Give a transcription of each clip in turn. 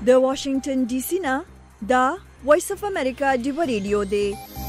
د واشنگټن ډي سي نه دا وایس اف امریکا دیو ریډیو دی.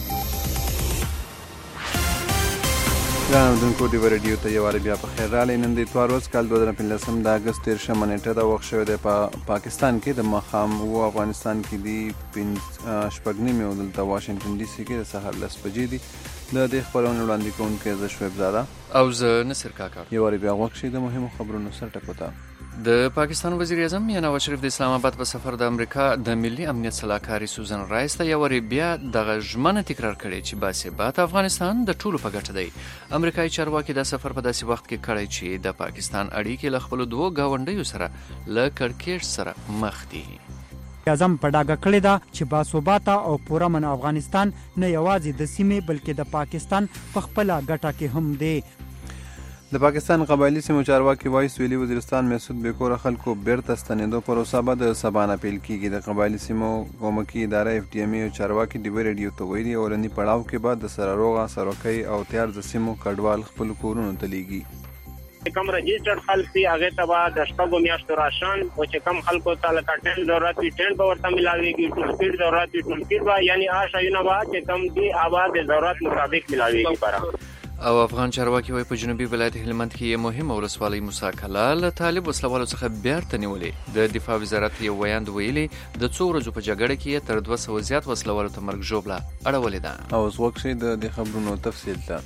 دونکو دیو ریډیو ته یو بیا په خیر رالی. نن د اتوار ورځ کال 2015 د اگست 13 نیټه د وخت شوی دی په پاکستان کې د ماښام او افغانستان کې دی شپږ نیمې او دلته واشنگټن ډي سي کې د سهار 10 بجې دي. د دې خبرونو وړاندې کوونکی زه شعیب زاده او زه نصر کاکړ. یو بیا غوښ شي د مهمو خبرونو سر ټکوته. د پاکستان وزیر اعظم نواز شریف د اسلام آباد په سفر د امریکا د ملي امنیت سلاکاري سوزن رایس ته یو بیا دغه ژمنه تکرار کړې چې باثبات افغانستان د ټولو په ګټه دی. امریکایي چارواکي دا سفر په داسې وخت کې کړی چې د پاکستان اړیکې له خپلو دوو ګاونډیو سره له کړکېچ سره مخ دي. اعظم په ډاګه کړې ده چې باثباته او پرامن افغانستان نه یوازې د سیمې بلکې د پاکستان په خپله ګټه کې هم دی. د پاکستان قبایلی سیمو چارواکي وایي سویلي وزیرستان محسود بیکوره خلکو بیرته ستنېدو پروسه به د سبا نه پیل کیږي. د قبایلی سیمو کومکي اداره اف ډي ام ای او چارواکي ډیو ریډیو ته ویلي اولني پړاو کې به د سره روغه سروکۍ او تیار د سیمو کډوال خپل کورونو ته لیږي. کم رجسټرډ خلک دي هغه ته به د شپږو میاشتو راشن او چې کم خلکو ته لکه ټین ضرورت وي ټین به ورته ملاویږي، ټول کیټ ضرورت وي ټول کیټ به یعنی شایونه به چې کم دي هغه د ضرورت مطابق ملاویږي برابر. او افغان چارواکي وایي په جنوبي ولایت هلمند کې یو مهم ولسوالۍ موسی کلا له طالب وسلوالو څخه بیرته نیولې. د دفاع وزارت یو ویاند ویلي د څو ورځو په جګړه کې تر 200 زیات وسلوالو ته مرګ ژوبله اړولې ده. او اوس وخت شي د خبرونو تفصیل ته.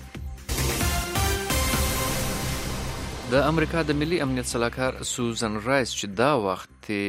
د امریکا د ملي امنیت سلاکار سوزن رایس چې دا وخت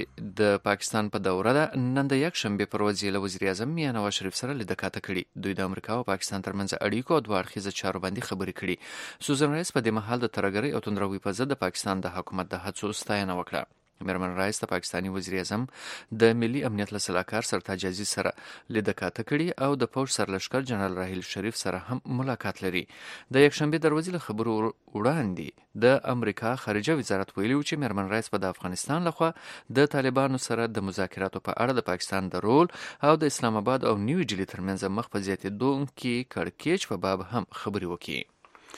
د پاکستان په دوره ده نن د یک شنبه پر ورځ له وزیر اعظم نواز شریف سره لیدکاته کړي. دوی د امریکا او پاکستان ترمنځ اړیکو او دوه اړخیزه چارو باندې خبرې کړي. سوزن رایس په دې مهال د ترهګرۍ او توندروي په ضد د پاکستان د حکومت د هڅو ستاینه وکړه. میرمن رایس د پاکستاني وزیر اعظم د ملي امنیت له سلاکار سرتاج عزیز سره لیدکاته کړي او د پوځ سرلښکر جنرال راحیل شریف سره هم ملاقات لري. د یکشنبه دروازې له خبرو وړاندې د امریکا خارجه وزارت ویلي چې میرمن رایس په د افغانستان لخوا د طالبانو سره د مذاکراتو په اړه د پاکستان د رول او د اسلام آباد او نیو ډیلی ترمنځ مخ په زیاتېدونکي کړکېچ په باب هم خبرې وکړي.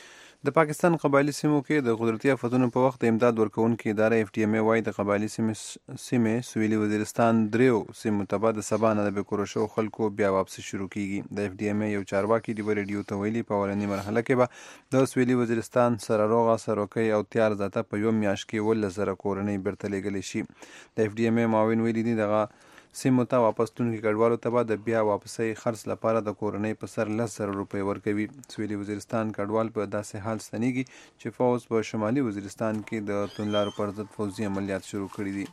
د پاکستان قبایلی سیمو کې د قدرتي آفتونو په وخت د امداد ورکوونکې اداره اف ډي ام ای وایي د قبایلی سیمې سویلي وزیرستان دریو سیمو ته به د سبا نه د بیکوره شوو خلکو بیا واپسي شروع کیږي. د اف ډي ام ای یو چارواکي ډیو ریډیو ته ویلي په اولنۍ مرحله کې به د سویلي وزیرستان سره روغه سروکۍ او تیار ذاته په یو میاشت کې 1,000 کورنۍ بیرته لیږلی شي. د اف ډي ام ای معاون ویلي دي دغه سیمو ته واپس تونکي کډوالو ته به د بیا واپسۍ خرڅ لپاره د کورنۍ په سر 10,000 روپۍ ورکوي. سویلي وزیرستان کډوال په داسې حال ستنیږي چې فوز په شمالي وزیرستان کې د توندلارو پر ضد فوزي عملیات شروع کړي دي.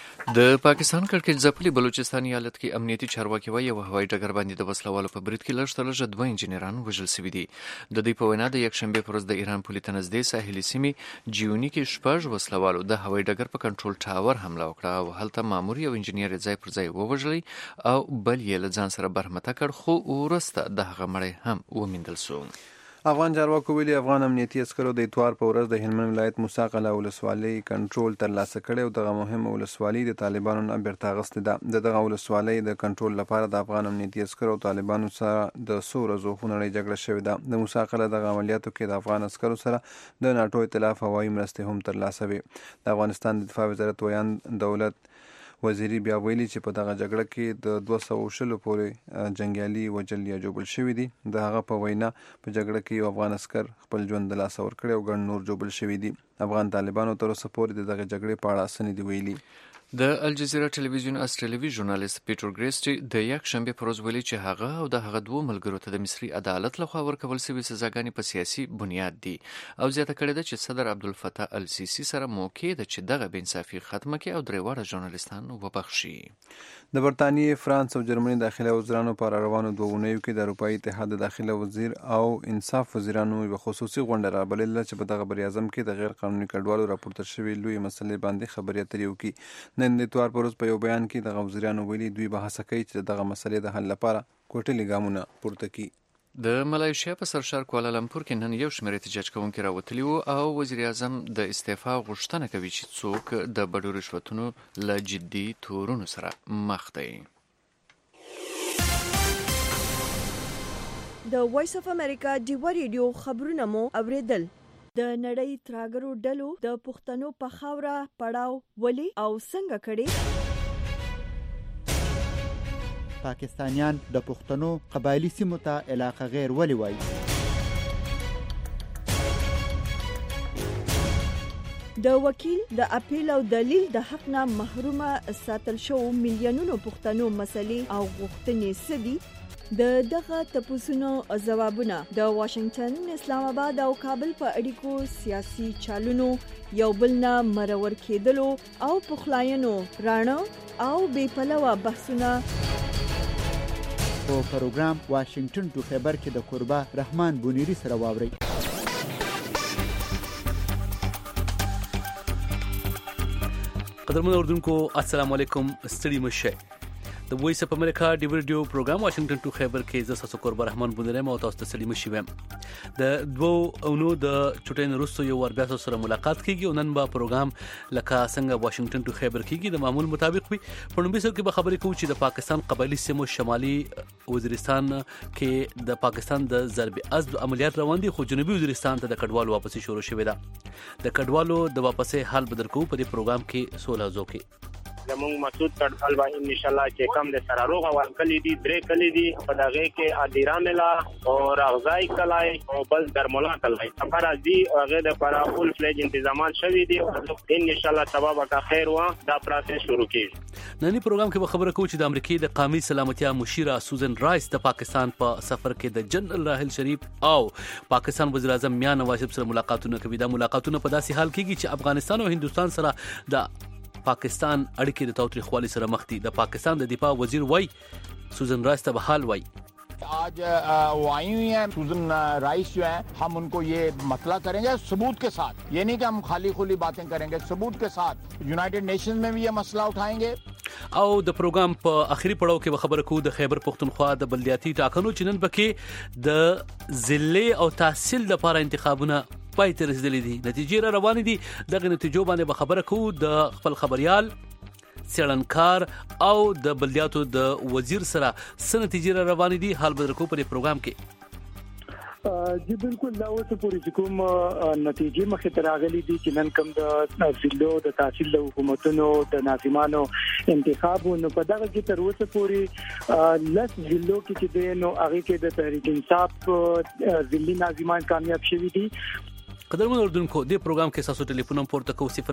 د پاکستان کړکېچ ځپلي بلوچستان ایالت کې امنیتي چارواکي وایي یو هوایي ډګر باندې د وسلوالو په برید کې لږ تر لږه 2 انجینران وژل شوي دي. د دوی په وینا د یکشنبې پر ورځ د ایران پولې ته نږدې ساحلي سیمې جیوني کې 6 وسلوالو د هوایي ډګر په کنټرول ټاور حمله وکړه او هلته مامور یو انجینر ځای پر ځای ووژلی او بل یې له ځان سره برمته کړ خو وروسته د هغه مړی هم وموندل شو. افغان چارواکو ویلي افغان امنیتي عسکرو د اتوار په ورځ د هلمند ولایت موسی قلعه ولسوالۍ کنټرول ترلاسه کړی او دغه مهمه ولسوالۍ د طالبانو نه بیرته اخیستې ده. د دغه ولسوالۍ د کنټرول لپاره د افغان امنیتي عسکرو او طالبانو سره د 100 ورځو خونړۍ جګړه شوې ده. د موسی قلعه دغه عملیاتو کې د افغان عسکرو سره د ناټو ائتلاف هوایي مرستې هم ترلاسه وې. د افغانستان د دفاع وزارت ویاند دولت وزیری بیا ویلي چې په دغه جګړه کې د 220 پورې جنګیالي وژل یا ژوبل شوي دي. د هغه په وینا په جګړه کې یو افغان عسکر خپل ژوند د لاسه ورکړی او ګڼ نور ژوبل شوي دي. افغان طالبانو تر اوسه پورې د دغه جګړې په اړه څه نه دي ویلي. د الجزیره ټلویزیون استرالیوي ژورنالیست پیټر ګریسټي د یک شنبه پر ورځ ویلي چې هغه او د هغه دوه ملګرو ته د مصري عدالت لخوا ورکول شوې سزاګانې په سیاسي بنیاد دي او زیاته کړې ده چې صدر عبدالفتاح السیسی سره موقع ده چې دغه بېانصافي ختمه کړي او درې واړه ژورنالیستان وبخښي. د برطانیې، فرانس او جرمني داخله وزیرانو په روانو 2 اونیو کې د اروپایي اتحاد د داخله وزیر او انصاف وزیرانو یو خصوصي غونډه رابلله چې په دغه بریاعظم کې د غیر قانوني کډوالو راپورته شوې لوی مسلې باندې خبرې اترې وکړي. نن د اتوار پر ورځ په یو بیان کې دغه وزیرانو ویلي دوی به هڅه کوي چې دغه مسلې د حل لپاره کوټلي ګامونه پورته کړي. د ملایشیا په سرشار کوالالمپور کې نن یو شمېر احتجاج کوونکي راوتلي وو او وزیر اعظم د استعفا غوښتنه کوي چې څوک د بډو رشوتونو له جدي تورونو سره مخ دی. د وایس اف امریکا دیو ریډیو خبرونه مو اوریدل. د نړۍ تراګرو ډلو د پښتنو په خاوره پړاو ولې او څنګه کړي پاکستانیان د پښتنو قبایلی سیمو ته علاقه غیر ولې وایي؟ د وکیل د اپیل او دلیل د حق نه محرومه ساتل شو میلیونونو پښتنو مسلې او غوښتنې سدي د دغه تپوسونو ځوابونه د واشنگټن، اسلام آباد او کابل په اړیکو سیاسي چالونو یو بل نه مرور کېدلو او پخلاینو رانه او بې پلوه بحثونه په پروګرام واشنگټن ټو خیبر کې د قربا رحمان بونیری سره واورئ. قدرمن اردوونکو السلام علیکم، ستړي مشه. د وایس اپ امریکا ډي ویډیو پروګرام واشنگټن ټو خیبر کې زه تاسو قربا رحمان بونیری او تاسو ته ستړي مشه ویم. د دوه اونو د چټین روسو یو ور بیا سره ملاقات کیږي او نن به پروګرام لکه څنګه واشنگټن ټو خیبر کیږي د معمول مطابق وي. په نومبر کې به خبرې کوو چې د پاکستان قبایلی سیمو شمالي وزیرستان کې د پاکستان د ضرب عضب عملیات روان دي، خو جنوبي وزیرستان ته د کډوالو واپسي شروع شوې ده. د کډوالو د واپسې حال بدر کوو په دې پروګرام کې 16 ځو کې زموږ مسعود کډوال به ان شاء الله چې کم د سره روغه ورکلي دي 3 کلی دي په دغه کې ادیراملا او راغزای کلای او بل درملا کلای سفر ازي او هغه د پر فول فلیج تنظیمات شوي دي او ان شاء الله سبب کا خیر وا دا پروسس شروع کیږي. نن پروګرام کې به خبره کوو چې د امریکای د قومي سلامتیا مشیره سوزن رایس د پاکستان په سفر کې د جنرال راحل شریف او پاکستان وزیر اعظم میاں نواز شریف سره ملاقاتونه کوي. دا ملاقاتونه په داسې حال کې چې افغانستان او هندستان سره د پاکستان اړیکې د تاوتریخوالي سره مخ دي. د پاکستان د دفاع وزیر وای سوزن رایس ته به حال وای आज वो आई हुई हैं सुजन राइस जो हैं, हम उनको ये मसला करेंगे सबूत के साथ. ये नहीं कि हम खाली खुली बातें करेंगे, सबूत के साथ यूनाइटेड नेशंस में भी ये मसला उठाएंगे. او د پروګرام په اخري پړاو کې خبره کوو د خیبر پختونخوا د بلدیاتي ټاکنو چې نن پکې د ضلع او تحصیل لپاره انتخابونه پای ته رسیدلي دي. نتیجې را روانې دي. دغه نتیجو باندې به خبره کوو د خپل خبريال سیړنکار او د بلدیاتو د وزیر سره څه نتیجې را روانې دي. حال به درکو په پروګرام کې جی بالکل دا اوس پوری کوم نتیجې مخې ته راغلي دي چې نن کوم د ضلعو د تحصیل د حکومتونو د ناظمانو انتخابونو په دغه کې تر اوسه پوری لس ضلعو کې چې نو هغه کې د تحریک انصاف ضلعي ناظمان کامیاب شوي دي. قدرمن اردوونکو د پروګرام کې تاسو ټلیفون پورته کوو 0012022050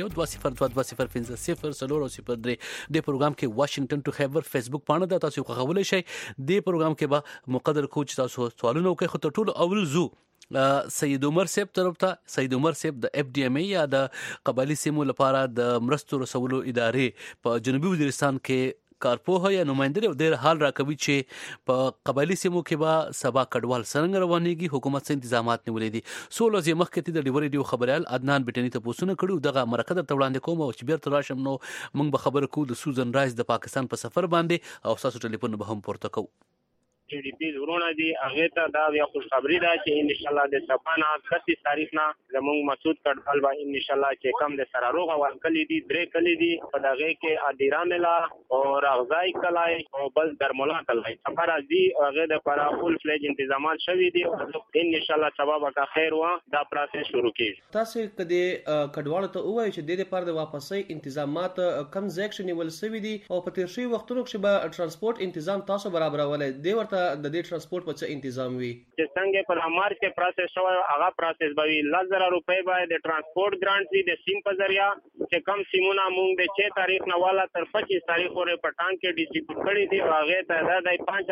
د پروګرام کې واشنگټن ټو خیبر فیسبوک پاڼه ده، تاسو خوښولای شئ. د پروګرام کې به مقدر کوچ تاسو سوالونه وکړئ. خو ټول اول زو سید عمر صاحب طرف ته سید عمر صاحب د اف ډي ام ای یا د قبایلی سیمو لپاره د مرستو رسولو ادارې په جنوبي وزیرستان کې کارپوه یا نمائندګي او ډېر حال راکوي چې په قبایلی سیمو کې به سبا کډوال څنګه روانيږي، حکومت څه تنظیمات نیولې دي. سولو زی مخکې د ډیوريډیو خبريال عدنان بټنی ته پوښتنه کړو. دغه مرکه ته وړاندې کوم او چې بیرته راشم نو موږ به خبر کوو د سوزن رایس د پاکستان په سفر باندې او تاسو ټلیفون به هم پورته کوو. جی ډي پی ورونه دي هغه ته دا بیا خوش خبری ده چې ان شاء الله د سپانا 31 تاریخ نه زموږ مسعود کډوال به ان شاء الله چې کم د سره روغه ورکلي دي 3 کلی دي په دغه کې ادیراملا او راغزای کلای او بل درملا کلای سفر ازي هغه د پر فول فلیج تنظیمات شوي دي او ان شاء الله سبب کا خیر وا دا پروسس شروع کیږي. تاسو کدي کډوالو ته وایي چې د دې لپاره د واپسۍ تنظیمات کم ځکشن ول سوي دي او په تیر شوي وختونو کې به ترانسپورت تنظیم تاسو برابرولای دی. ورته د دې ترانسپورت په څه تنظیم وي چې څنګه پر امر کې پروسس شوی هغه پروسس به 10,000 روپۍ باندې د ترانسپورت ګرانټ دي د سیم په ذریعہ چې کم سیمونه مونږ د 6 تاریخ نه والا تر 25 تاریخ پورې پټان کې ډیسټریبیوټ کړی دي. هغه ته د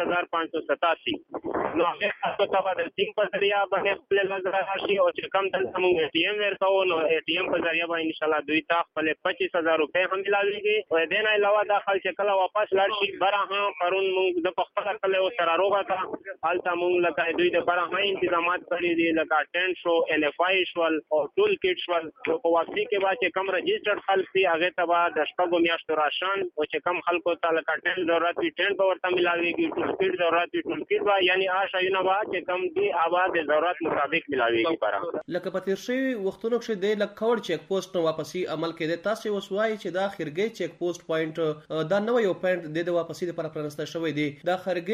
5587 نو هغه تاسو ته د سیم په ذریعہ باندې خپل لږ راشي او چې کم دلته مونږ اے ټي ایم ورکو نو اے ټي ایم په ذریعہ باندې ان شاء الله دوی ته خپل 25000 روپۍ هم ملاويږي او دې نه علاوه د خلک کله واپس لاړ شي براه پرون مونږ د خپل کله سره روغه حالت مونږ لکه دوی د براه انتظامات کړی دي لکه ټینټ شو ال اف آی شول او ټول کټ شول په واقعي کې با چې کم رجسټرډ خلک دي هغه ته با د شپږو میاشتو راشن او چې کم خلکو ته لکه ټینټ ضرورت وي ټینټ به ورته ملاويږي ټول کټ ضرورت وي ټول کټ با یعنی آشایونه با چې کم دي آباد د ضرورت مطابق ملاويږي برا لکه په تیر شوي وختونو کې د لکوړ چیک پوسټ نو واپسی عمل کړي. تاسو وسوای چې دا خرګي چیک پوسټ پوینټ دا نو یو پوینټ د واپسی لپاره پرانسته شوی دی. دا خرګي چیک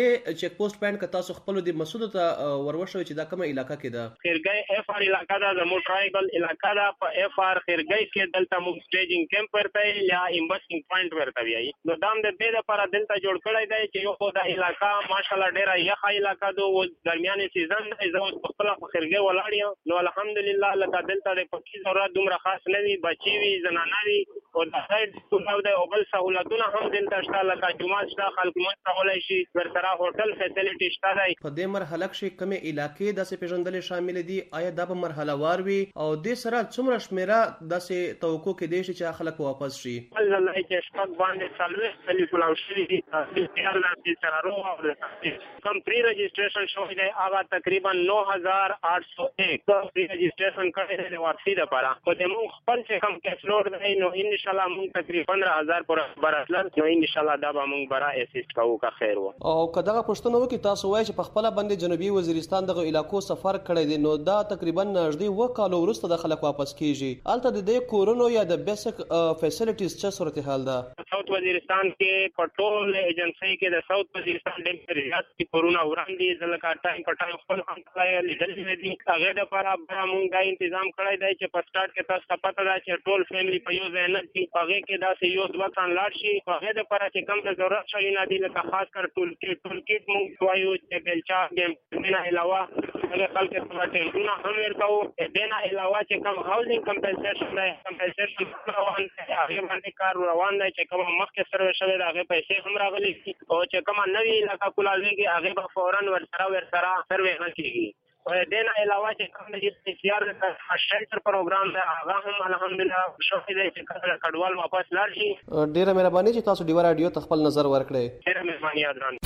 چیک پوسټ پاینټ ک تاسو خپل د مسعود ته وروښوي چې دا کومه علاقہ کې ده؟ خیرګي اف ار علاقہ دا زموږ ټرایبل علاقہ دا په اف ار خیرګي کې دلته موږ سټیجینګ کیمپ ورته یا ایمبسینګ پوینټ ورته وایي. نو دام د دې لپاره دلته جوړ کړی دی چې یو د علاقہ ماشاءالله ډیره یخه علاقہ دو درمیاني سیزن دی. زه په خپل خیرګي ولاړ یم. نو الحمدلله لکه دلته د پکی ضرورت دومره خاص نه وي، بچي وي، زنانه وي او د سایډ سکول دی او بل سہولتونه هم دلته شته لکه جمعه شته، خلک مونږ کولای شي، ورسره هوټل فیسیلیټي شته دی. په دې مرحله کې کومه علاقې داسې پیژندل شامل دي؟ آیا دا په مرحله وار وي او د سره څومره شمیره داسې توقع کې دي چې خلک واپس شي؟ الله چې شپږ باندې سالوي خلی کولاو شي دي چې سره روغ کم پری رجسٹریشن شوی دی هغه تقریبا 9801 پری رجسٹریشن کړی دی واپسی لپاره. په دې موږ خپل چې کم کیش لوډ دی نو ان شاء الله موږ تقریبا 15000 پر براتل نو ان شاء الله دا به موږ برا اسیست کوو کا خیر وو. او کداغه پښتنو کې تاسو وایي چې په خپل باندې جنوبي وزیرستان دغه علاقو سفر کړی دی، نو دا تقریبا نږدې وکالو وروسته د خلک واپس کیږي. الته د دې کورونو یا د بیسیک فیسیلیټیز څه صورتحال ده؟ ساوث وزیرستان کې پټرول ایجنسی کې د ساوث وزیرستان د ریاست کې کورونه وړاندې ځلکه ټایم په ټایم خپل همکاري لیدل دي. هغه د لپاره موږ دا تنظیم کړی دی چې په سٹارټ کې تاسو ته پته ده چې ټول فیملی په یو ځای نه دي، هغه کې دا یو دوه تن لاړ شي. هغه د لپاره چې کوم د ضرورت شي نه دي لکه خاص کر ټول کیټ موږ وایو چې بلچا ګیم نه علاوه هغه خلک ته ټینګونه هم ورکاو. دنه علاوه چې کوم هاوسینګ کمپنسیشن دی، کمپنسیشن روان دی، هغه باندې کار روان دی چې کوم مخکې سروې شوی دی هغه پیسې هم راغلي او چې کوم نوی علاقہ کولایږي هغه به فورا ورسره سروې نه کیږي. دنه علاوه چې کوم د استثمار د شلټر پروګرام دی هغه هم الحمدلله شوی دی چې کډوال واپس لاړ شي. ډیره مهرباني چې تاسو ډیوه رادیو ته خپل نظر ورکړئ. ډیره مهرباني ادران.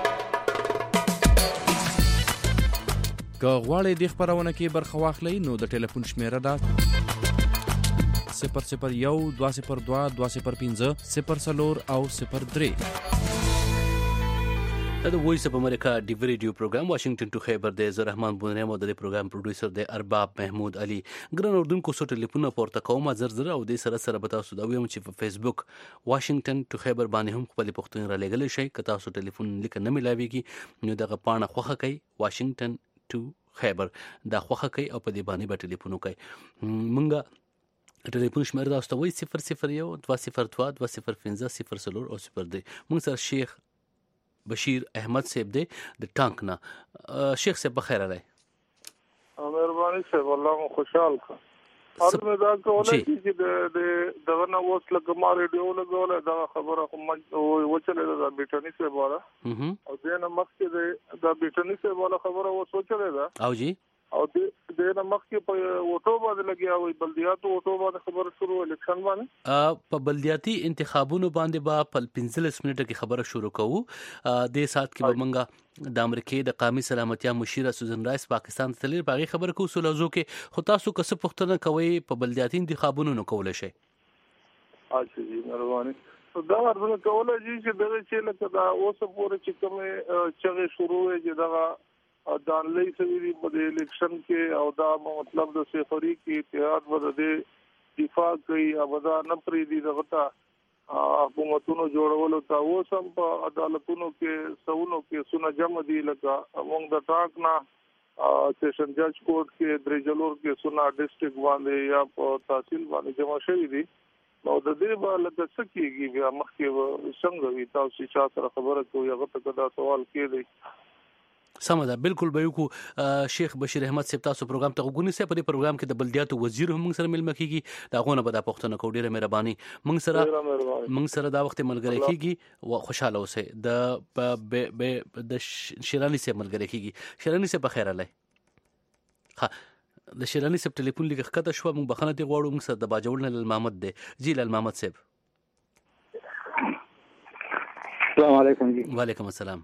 که غواړئ د خبرونه کې برخه واخلئ نو د ټلیفون شمیره ده 001 202 205 04 او 03. د وایس اف امریکا ډیو ریډیو پروګرام واشنگټن ټو خیبر د زه رحمان بونریم او د پروګرام پروډوسر د ارباب محمود علي. ګران اردوونکو سو ټلیفون پورته کوم زر او د سره به تاسو دا ویم چې په فیسبوک واشنگټن ټو خیبر باندې هم خپل پښتون را لګل شي. که تاسو ټلیفون لیک نه ملاويږي نو دغه پاڼه خوخه کوي واشنگټن ټو خیبر دا خوخه کوي او په دې باندې به ټلیفون کوي. مونږه ټلیفون شمیر دا استوي 001 202 205 04 او 03. مونږ سره شیخ بشیر احمد صاحب دی د ټانک نه. شیخ صاحب بخیر علی. مهرباني صاحب الله خوشحال کا. اور مې دا کوله چې دغه نو اوس لکه ما ریډیو لګول دا خبره کوم وچلې دا بیٹنی صاحب والا او دینه مخکې دا بیٹنی صاحب والا خبره و سوچلې دا او جی او دینه مخکې په اوټو باندې لګیا وي بلدیاتو اوټو باندې خبره شروع الیکشن باندې په بلدیاتي انتخابونو باندې با په 15 منټه کې خبره شروع کوو. د سات کې به منګه د امریکای د قومي سلامتیا مشیره سوزن رایس پاکستان ته لیر باغی خبر کو سولازو کې خو تاسو کس پختنه کوي په بلدیاتي انتخابونو نو کول شي. اچھا جی مهرباني. دا ورته کوله چې دغه چې لکه دا اوس پورې چې کومه چغه شروع وي دغه دانلې سوي په الیکشن کې او دا مطلب د سفری کې اتحاد ورته دفاع کوي او دا نه پری دي دغه حکومتونو جوړولو ته اوسم په عدالتونو کې سونو کې سونه جمع دي لکه موږ د ټاک نه سیشن جج کورټ کې درجلور کې سونه ډیسټریکټ باندې یا په تحصیل باندې جمع شوی دي. نو د دې په لکه سکیږي بیا مخکې څنګه وي تاسو چې سره خبره کوي هغه ته دا سوال کېږي. سم ده بالکل به یو شیخ بشیر احمد صاحب تاسو پروګرام ته وګورئ. په دې پروګرام کې د بلدیاتو وزیر هم موږ سره ملمه کیږي دا غونه به د پښتنه کو ډیره مهرباني موږ سره دا وخت ملګری کیږي او خوشاله اوسئ. د شیرانی صاحب ملګری کیږي. شیرانی صاحب بخیر علی. ها د شیرانی صاحب ټلیفون لیک خطه شو موږ بخنه دی غواړو موږ سره د باجوړ نه محمد دی جی لال محمد صاحب. السلام علیکم جی. وعلیکم السلام.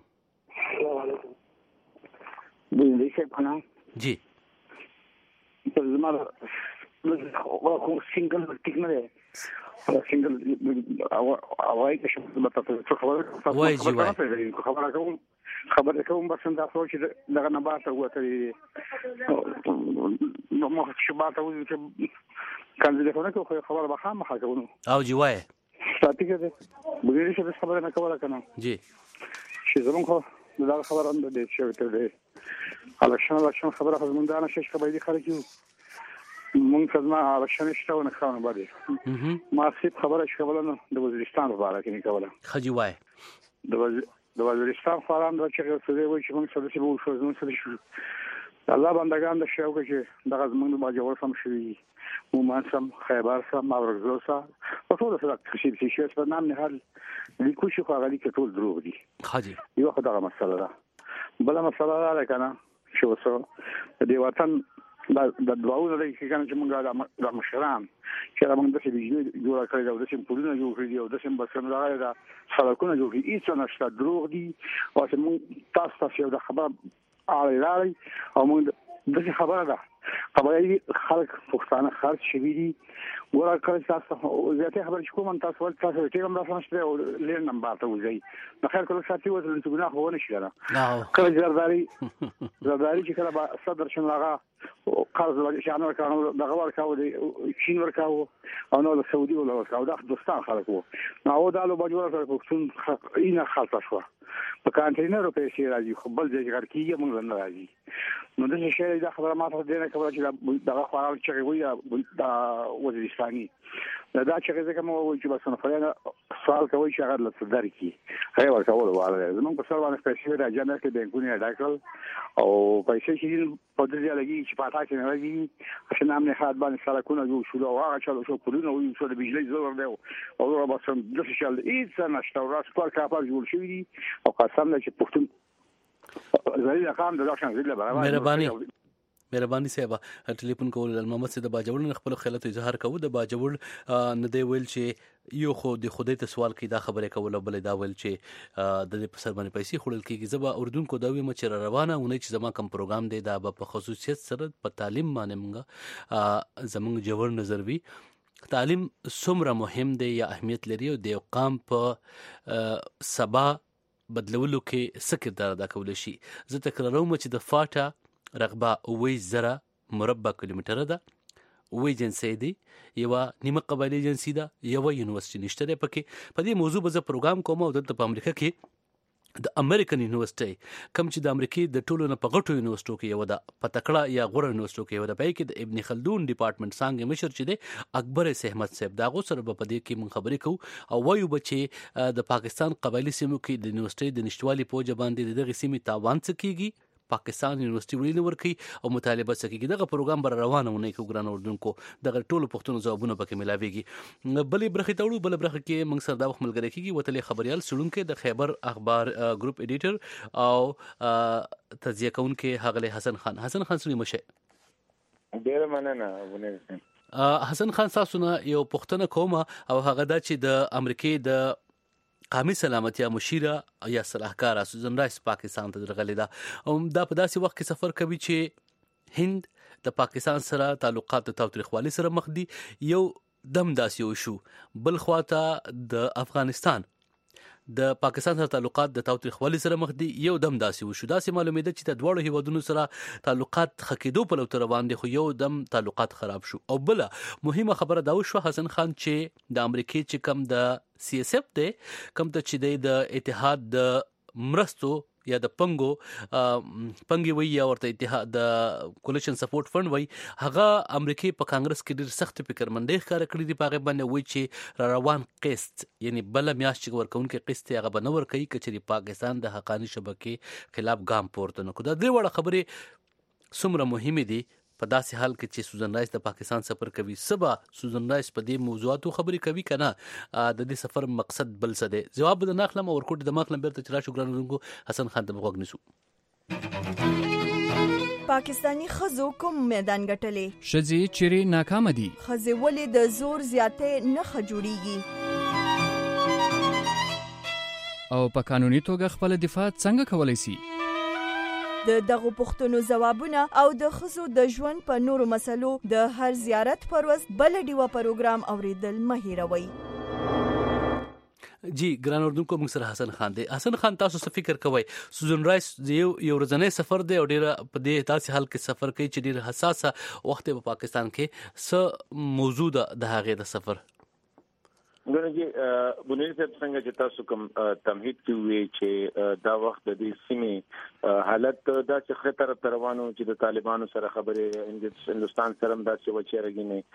بندی سے بنا جی تو ہمارا سنگل ٹک نہ ہے سنگل اوائی کا شب بتا تو خبر وای جی وای خبر کوم بس دا سوچ دغه نه باته وته نو مو شباته و چې کاندیدونه کو خبر بخا مخه کوو او جی وای ساتي کې بغیر څه خبر نه کوله کنه جی چې زمون خو دا خبره هم د شوی ته دی الکشن خبره خو مونږ نه شي خبرې دي خلک مونږ څنګه الکشن شته نه خانه باندې ما سیب خبره شوله نو د وزیرستان په اړه کې نه کوله خجی وای د وزیرستان خبران د چې څه دی وایي چې موږ سره به وشو نو سره شو الله بندگان د شاو کې دغه زمونږ د باجوړ سم شوی مومن سم خیبر سم اورګزو سم په ټول سره چې شي په نام نه حل لیکو شو غالي کې ټول دروغ دي خاجي یو خدای مسله ده بل مسله ده کنه شو سره د وطن د دواونه لري چې موږ د مشران چې موږ د بجلی جوړ کړی دا د سیم پولونه جوړ کړی او د سیم بسنه دا سړکونه جوړ کړي هیڅ نشته دروغ دي او چې موږ تاسو د خبر اړ او موږ د خبره ده قبایلی خلک پښتانه خرج شوی دي ګوره کله تاسو زیاته خبر کوم تاسو ول تاسو ته هم راځم چې او لین نمبر ته وځي نو خیر کله ساتي وځل چې ګناه هو نه شي نه کله زرداری چې کله صدر شملغه قرض لږ ورکاو دغه ورکاو دي چین ورکاو او نو د سعودي ورکاو د دوستان خلک وو نو دا له بجوړه سره پښتون اینه خاصه شو په کانټینر په شي راځي خو بل ځای کې کیږي موږ نه راځي نو د شي دا خبره ماته دینه کوله چې دغه خبره چې وي د وزیرستاني دا چې څنګه مو وایي چې بس نه فرانه سوال کوي چې هغه لته درکې هي ورکول واره زموږ په سر باندې پیسې راځي چې بانکونه ډاکل او پیسې چې په دې لګي چې پاتا کې نه لګي چې نام نه خاط باندې سړکونه جوړ شول او هغه چلو شو پرونه وي چې د بجلی زور دی او هغه بس د سوشل هیڅ نشته او راس پر کاپر جوړ شوی او قسم نه چې پښتون زری رقم د ډاکټر زری برابر مهرباني صاحب ټلیفون کول محمد سید باجوړ نه خپل خیالات اظهار کوو د باجوړ نه دی ویل چې یو خو د خدای ته سوال کی دا خبره کوله بل دا ویل چې د پر باندې پیسې خړل کیږي زبا اردن کو دا وی مچ روانه ونه چې زما کم پروګرام دی دا په خصوصیت سره په تعلیم باندې مونږه زمونږ جوړ نظر وی تعلیم څومره مهم دی یا اهمیت لري او د قام په سبا بدلولو کې څه کردار ادا کول شي زه تکراروم چې د فاټا رقبه 9000 مربع کیلومتر ده وې جنسي دي یو نیمه قبایلی جنسي ده یو یونیورسيټي نشته پکې په دې موضوع به زه پروګرام کوم او د امریکا کې د امریکن یونیورسيټي کم چې د امریکای د ټولو نه په غټو یونیورسيټو کې یو ده پتکړه یا غوړ یونیورسيټو کې یو ده پای کې د ابن خلدون ډپارټمنټ څنګه مشر چې دی اکبر احمد صاحب دا غو سره په دې کې مون خبرې کوو او وایو بچي د پاکستان قبایلی سیمو کې د یونیورسيټي د نشټوالي پوجا باندې دغه سیمې تاوان څه کیږي پاکستان یونیورسيټي ویل ورکی او مطالبه سکیږي دغه پروګرام بر روانونه کو ګران اردوونکو دغه ټولو پښتون ځوابونه پکې ملاويږي بلې برخه تړو بل برخه کې موږ سره دا وخت ملګری کیږي وتلې خبريال سړونکو د خیبر اخبار ګروپ ایډیټر او تجزیه کوونکو هغله حسن خان سړي مشه ډیر مننه حسن خان تاسو نه یو پښتنه کومه او هغه دا چې د امریکای د قومي سلامتیا مشیره یا صلاحکار سوزن رایس پاکستان ته درغلي دا په داسې وخت کې سفر کوي چې هند د پاکستان سره تعلقات د تاوتریخوالي سره مخ دي یو دم داسې شو بل خواته د افغانستان د پاکستان سره تعلقات د تاوتریخوالي سره مخ دي یو دم داسې وشو داسې معلومه ده چې د دوړو هیوادونو سره تعلقات خکېدو په لور روان دي خو یو دم تعلقات خراب شو او بل مهمه خبره دا وشو حسن خان چې د امریکای چې کم د سی اس اف دی کم ته چې د اتحاد د مرستو یا د پنګي وی یا ورته اتحاد د کولیشن سپورټ فند وی هغه امریکای په کانګرس کې ډیر سخت فکرمندۍ ښکار کړی دی په باندې وی چې روان قسط یعنی بل میاشت چې ورکوونکې قسط هغه بنور کوي چې پاکستان د حقانی شبکې خلاف ګام پورته نکړي دا درې وړه خبرې څومره مهمه دي په داسې حال کې چې سوزن رایس د پاکستان سفر کوي سبا سوزن رایس په دې موضوعاتو خبرې کوي کنه د دې سفر مقصد بل څه دی جواب د ناخلم او ورکوټ د ماخلم بیرته چرا شو ګرانونکو حسن خان ته وګ نسو پاکستانی خزو کوم میدان ګټلې شذي چيري ناکام دي خزي ولې د زور زیاتې نه خجوړيږي او په قانوني توګه خپل دفاع څنګه کولای شي د دغه پښتنو جوابونه او د خزو د ژوند په نورو مسلو د هر زیارت پر ورځ بل ډیوه پروګرام اوریدل مهیروي جی ګران اردوونکو موږ سره حسن خان دی حسن خان تاسو څه فکر کوئ سوزن رایس یو ورځنی سفر دی او ډیر په دې تاسو حال کې سفر کوي چې ډیر حساسه وخت په پاکستان کې څه موضوع ده د هغه د سفر ګورئ بنیر صاحب څنګه چې تاسو کوم تمهید کوي چې دا وخت د دې سیمې حالت دا چې خطر روانو چې د طالبانو سره خبرې هندستان سره دا چې وچې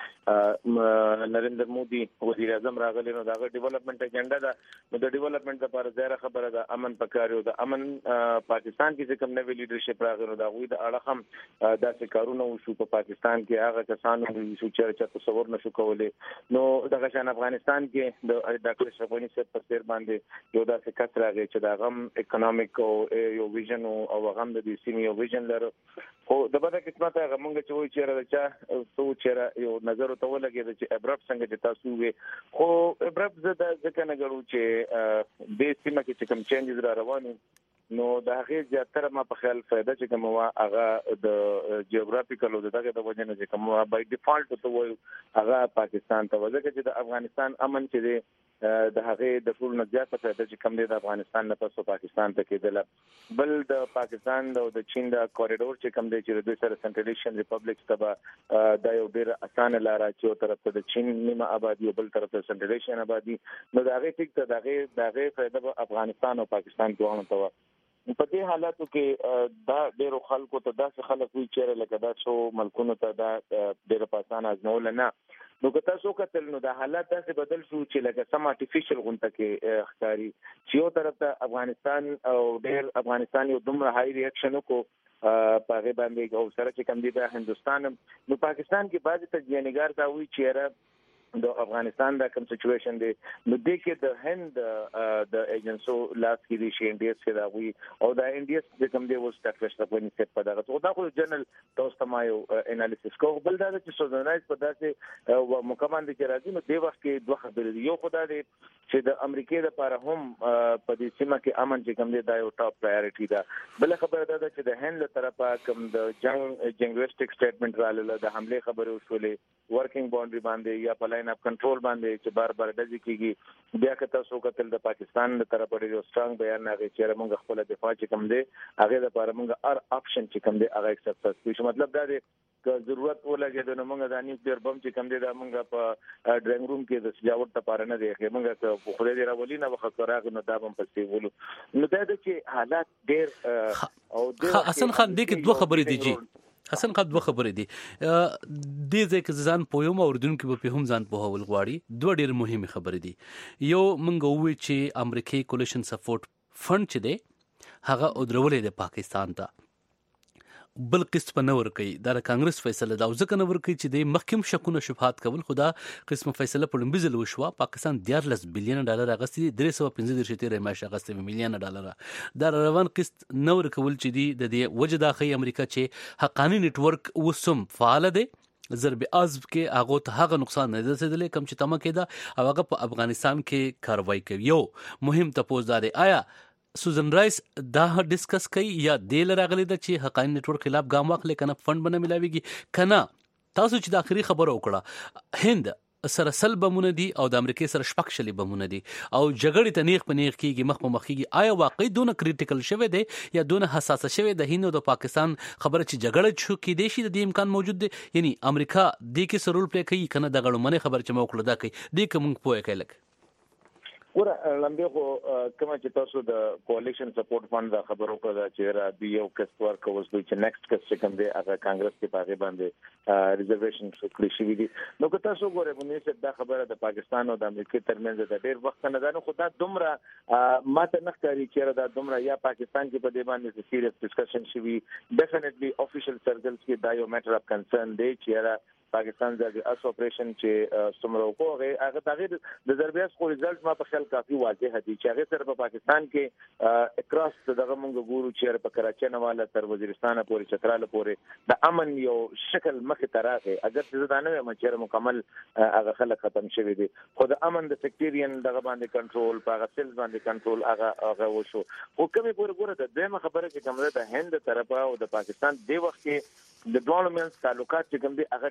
راګینه نریندر مودي وزیر اعظم راغلی نو دا ډیولپمنٹ ایجنډا دا د ډیولپمنٹ لپاره ځای خبره ده امن پکارو د امن پاکستان کې کوم نوې لیډرشپ راغلی دا غوي د اړه هم دا چې کارونه وشو په پاکستان کې هغه کسانو چې تصور نشو کولای نو دغه شان افغانستان د ډاکټر اشرف صاحب په سر باندې یو داسې کس راغی چې دا غم اکونومیک او یو ویژن او غم د دې سیمې یو ویژن لري خو د بده قسمت هغه مونږ چې وایي چې راځه څو چې یو نظر ته ولګي چې ابراب څنګه چې تاسو وي خو ابراب زده ځکه نه غواړو چې د سیمه کې کوم چینجز را روانو نو دا هغه زیاتره ما په خیال فائدہ چې کوم هغه د جیوغرافیکل او دغه د وجه نه چې کوم بای ډیفالت ته وایو هغه پاکستان ته وځي چې د افغانستان امن چې د هغه د ټول نه زیاته فائدہ چې کوم دی د افغانستان نه پسو پاکستان ته کېدل بل د پاکستان او د چین د کوریډور چې کوم دی چې د سره سنټرل ایشین ریپبلیک ته د یو ډیر اسانه لار چې یو طرف ته د چین نیمه آبادی او بل طرف ته سنټرل ایشین آبادی نو دا هغه ټیک ته دغه فائدہ په افغانستان او پاکستان دوه ته په دې حالاتو کې دا ډېر خلکو ته داسې خلک وي چې لکه دا شو ملکونو ته دا ډېر پاسان ازنول نه نو که تاسو کتل نو دا حالات داسې بدل شو چې لکه سم آرټیفیشل غونټه کې ښکاری چې یو طرف ته افغانستان او ډېر افغانستان یو دومره هاي ریاکشن وکړو په هغه باندې او سره چې کوم دی د هندستان نو پاکستان کې بعضی تجزیه‌نګار دا وی چې د افغانستان دا کوم سچويشن دی نو د کې د هند د ایجنسو لاس کې دي شي انډیس کې دا وی او دا انډیس د کوم دی وس ډاکټر اشرف غنی څخه په دغه دا خو جنرال تاسو ته ما یو انالیسس کوو بل دا چې سوزنایز په داسې مکمل دي چې راځي نو د وخت کې دوه خبرې دي یو خدای دی چې د امریکای لپاره هم په دې سیمه کې امن چې کوم دی دا یو ټاپ پرایورټي ده بل خبره ده چې د هند طرفه کوم د جنګویسټک سټیټمنټ رااله د حمله خبره وشولې ورکینګ باونډري باندې یا په لاین اپ کنټرول باندې چې بار ډزې کیږي بیا که تاسو کتل د پاکستان د طرفه ډېر سترنګ بیان راغی چې موږ خپل دفاع چې کوم دی هغه لپاره موږ هر اپشن چې کوم دی هغه اکسپټ کوو مطلب دا دی که ضرورت ولګي د موږ د نیوکلیر بم چې کوم دی دا موږ په ډرینګ روم کې د سجاوت لپاره نه دی موږ ته خو دې راولي نه وخت راغ نو دا بم پسې ولو نو دا د چې حالات ډېر او ډېر حسن خان دې کې دوه خبرې دي جی حسن خان دوه خبرې دي د ځکه ځان پویم او اردوونکو په هم ځان په هول غواړي دوه ډېر مهمه خبرې دي یو منګه وی چې امریکای کولیشن سپورټ فند چې دی هغه او درولې د پاکستان ته بل قسط په نور کوي دا کانګرس فیصله دا ځکه نور کوي چې د محکم شکونه شبهات کول خدا قسم فیصله په لمبي ځل وشو پاکستان 14 بلین ډالر اغستې 315 شتې ماش اغستې مليون ډالر دا روان قسط نور کول چې دی د دې وجه داخلي امریکا چې حقاني نتورک وسم فعال دی ضرب عزب کې هغه ته هغه نقصان نه رسیدلی کم چې تمه کېده او هغه په افغانستان کې کاروایی کوي یو مهم تپوز دا دی آیا سوزن رائس دا ډیسکس کوي یا د لراغلی د چې حقایق نتورک خلاف ګام واخلې کنه فند بنه ملاويږي کنه تاسو چې د اخري خبره وکړه هند سره سل بمونه دي او د امریکای سره شپږ شلي بمونه دي او جګړې ته نیغ په نیغ کیږي مخ په مخ کیږي آیا واقعي دونه کریټیکل شوه دی یا دونه حساس شوه د هند او د پاکستان خبره چې جګړه شو کې دي شي د امکان موجود دی یعنی امریکا د کې سرول پلی کوي کنه د غړمنه خبر چې موکړه دا کوي د کوم پوهه کوي لکه ور لمبه خو کومه چې تاسو د کولیشن سپورټ فند دا خبرو کړه چې را دی یو کس ورک اوس دوی چې نیکسټ کس چې کوم دی هغه کانګرس کې پاګې باندې ریزرویشن کړی شوی دي نو که تاسو ګورئ باندې چې دا خبره د پاکستان او د امریکا ترمنځ د ډېر وخت نه ده نو خو دا دومره ماته نه ښکاري چې دا دومره یا پاکستان کې په دې باندې سیریس ډسکشن شوی ډیفینیټلی افیشل سرکلز کې دا یو میټر اف کنسرن دی چې پاکستان د اس اپریشن چې څومره وکړي هغه تغیر د ضربیات خو ریزلټ ما په خیال کافي واضح دي چې هغه سره په پاکستان کې اکراس دغه موږ ګورو چې په کراچۍ نه والا تر وزیرستان پورې چتراله پورې د امن یو شکل مخې ته راغی اگر څه دا نه مچره مکمل هغه خلک ختم شوی دي خو د امن د سیکټریان دغه باندې کنټرول په غسل باندې کنټرول هغه وشو خو کومه پورې ګوره د دغه خبره چې کومه د هند طرفه او د پاکستان د وخت کې د دوه منځ تعلقات چې کوم دي هغه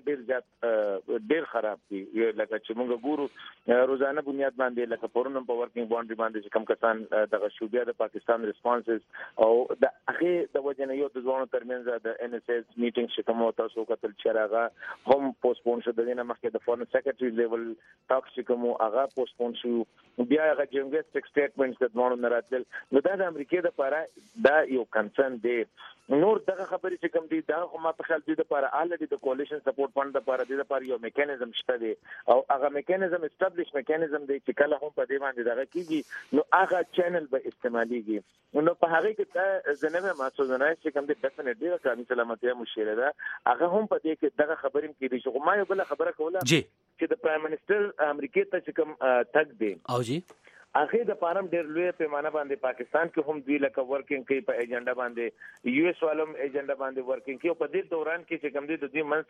ډیر خراب دي. لکه چې موږ ګورو روزانه بنیاد باندې لکه پرونم په ورکینګ باونډري باندې چې کوم کسان د شوبیا د پاکستان ریسپانسز او د هغه د وجنه یو د ځوانو ترمنځ د ان اس اس میټینګ چې کوم تاسو کتل چې راغه هم پوسټپون شو د دینه مخکې د فورن سیکریټری لیول ټاکس چې کوم هغه پوسټپون شو بیا هغه جنګستیک سټیټمنټس د ځوانو نراتل نو دا د امریکا د لپاره دا یو کنسرن دی. نور دغه خبرې چې کوم دي دا ما په خیال دي د لپاره الریډي د کولیشن سپورټ فند د لپاره د لپاره یو میکانیزم شته دی او هغه میکانیزم اسټابلیش میکانیزم دی چې کله هم په دې باندې دغه کیږي نو هغه چینل به استعماليږي نو په هغه کې دا زنه مسعودانه چې کوم دي ډیفینټلی د قانوني سلامتیا مشیره ده هغه هم په دې کې دغه خبرې کې دي چې ما یو بل خبره کوله چې د پرایم منسٹر امریکا ته چې کوم تک دی او جی هغه د پارم ډېر لوی پیمانه باندې پاکستان کې هم دوی لکه ورکینګ کوي په ایجنډا باندې یو اس والم ایجنډا باندې ورکینګ کوي په دې دوران کې چې کوم دي د دوی منځ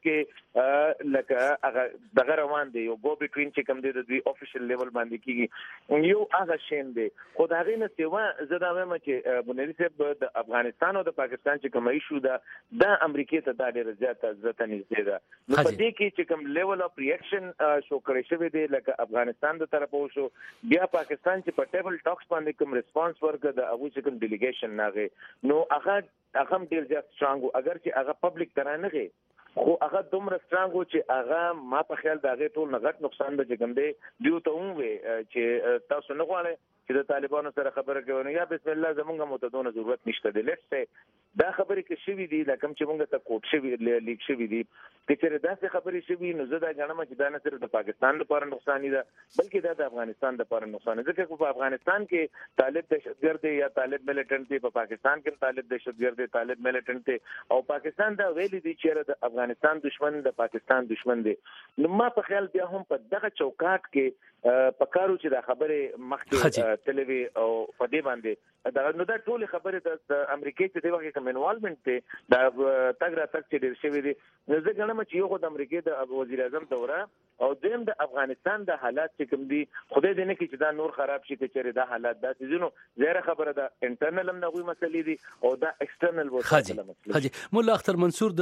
کې لکه هغه دغه روان دي یو گو بټوین چې کوم دي د دوی افیشل لیول باندې کیږي یو هغه شین دي خو دا غي نه سیوا زدا وایم چې بنيري صاحب د افغانستان او د پاکستان چې کوم ایشو ده د امریکا ته دا ډېر زیات ځته نږدې ده نو په دې کې چې کوم لیول اف ریاکشن شو کړی شوی دی لکه افغانستان د طرفو شو بیا پاکستان چې په ټیبل ټاکس باندې کوم ریسپانس ورکړه د هغه چې کوم ډیلیګیشن ناغه نو هغه ډیر زیات سترانګ اگر چې هغه پبلک ترانه غي خو هغه دومره سترانګ چې هغه ما په خیال دا غي ټول نغټ نقصان به کوم دی دیو ته وې چې تاسو نه غواړئ چې د طالبانو سره خبره کوي یا بسم الله زمونږه متدونه ضرورت نشته دی لیټس سي دا خبرې کې شوي دي لکه چې مونږ ته کوټ شوي لیک شوي دي چې دا څه خبرې شوي نو زه دا غواړم چې دا نه صرف د پاکستان لپاره نقصان ده بلکې دا د افغانستان لپاره نقصان ده ځکه په افغانستان کې طالب دهشتګرد یا طالب ملیټنټ دی په پاکستان کې طالب دهشتګرد دی طالب ملیټنټ دی او پاکستان دا ویلي دي چې د افغانستان دشمن د پاکستان دشمن دی نو ما په خیال بیا هم په دغه چوکاټ کې پکارو چې دا خبره مخکې تلوي او په دې باندې دا نو دا ټول خبره د امریکای چې دغه کوم انوالومنت دی دا تګ را تک چې ډیر شوی دی نو زه غواړم چې یو د امریکای د وزیر اعظم دوره او دیم د افغانستان د حالات چې کوم دي خدای دې نه کړي چې دا نور خراب شي چې دا حالات داسې زینو زیره خبره ده انټرنل هم نغوي مسلې دي او دا ایکسټرنل وو حاجی مولا اختر منصور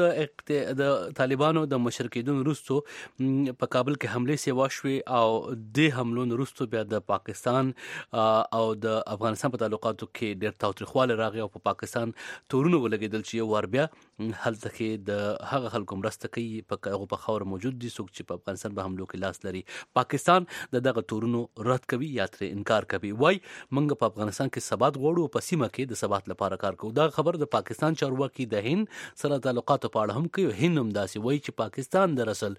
د طالبانو د مشرکیدون وروستو په کابل کې حمله سیوا شوې او د حملو وروستو بیا د پاکستان او د افغانستان په تعلقاتو کې ډېر تاوتریخواله راغی او په پاکستان تورونه ولګیدل چې ور بیا هلته کې د هغه خلکو مرسته کوي په خاور موجود دي څوک چې په افغانستان په حملو کې لاس لري پاکستان دغه تورونو رد کوي یا تر انکار کوي وای موږ په افغانستان کې ثبات غواړو په سیمه کې د ثبات لپاره کار کوو دا خبر د پاکستان چارواکي د هند سره تعلقات په اړه هم کوي هند هم داسې وای چې پاکستان در اصل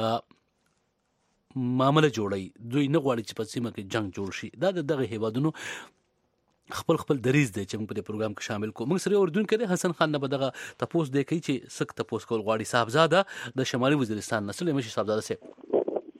معاملې جوړي دوی نه غواړي چې په سیمه کې جنگ جوړ شي دا دغه هیوادونو خپل دریز دی چې موږ په دې پروګرام کې شامل کوو موږ سره اردن کې حسن خان نه بدغه تپوس دی کوي چې سخت تپوس کول غواړي صاحبزاده د شمالي وزیرستان نسل مشي صاحبزاده سي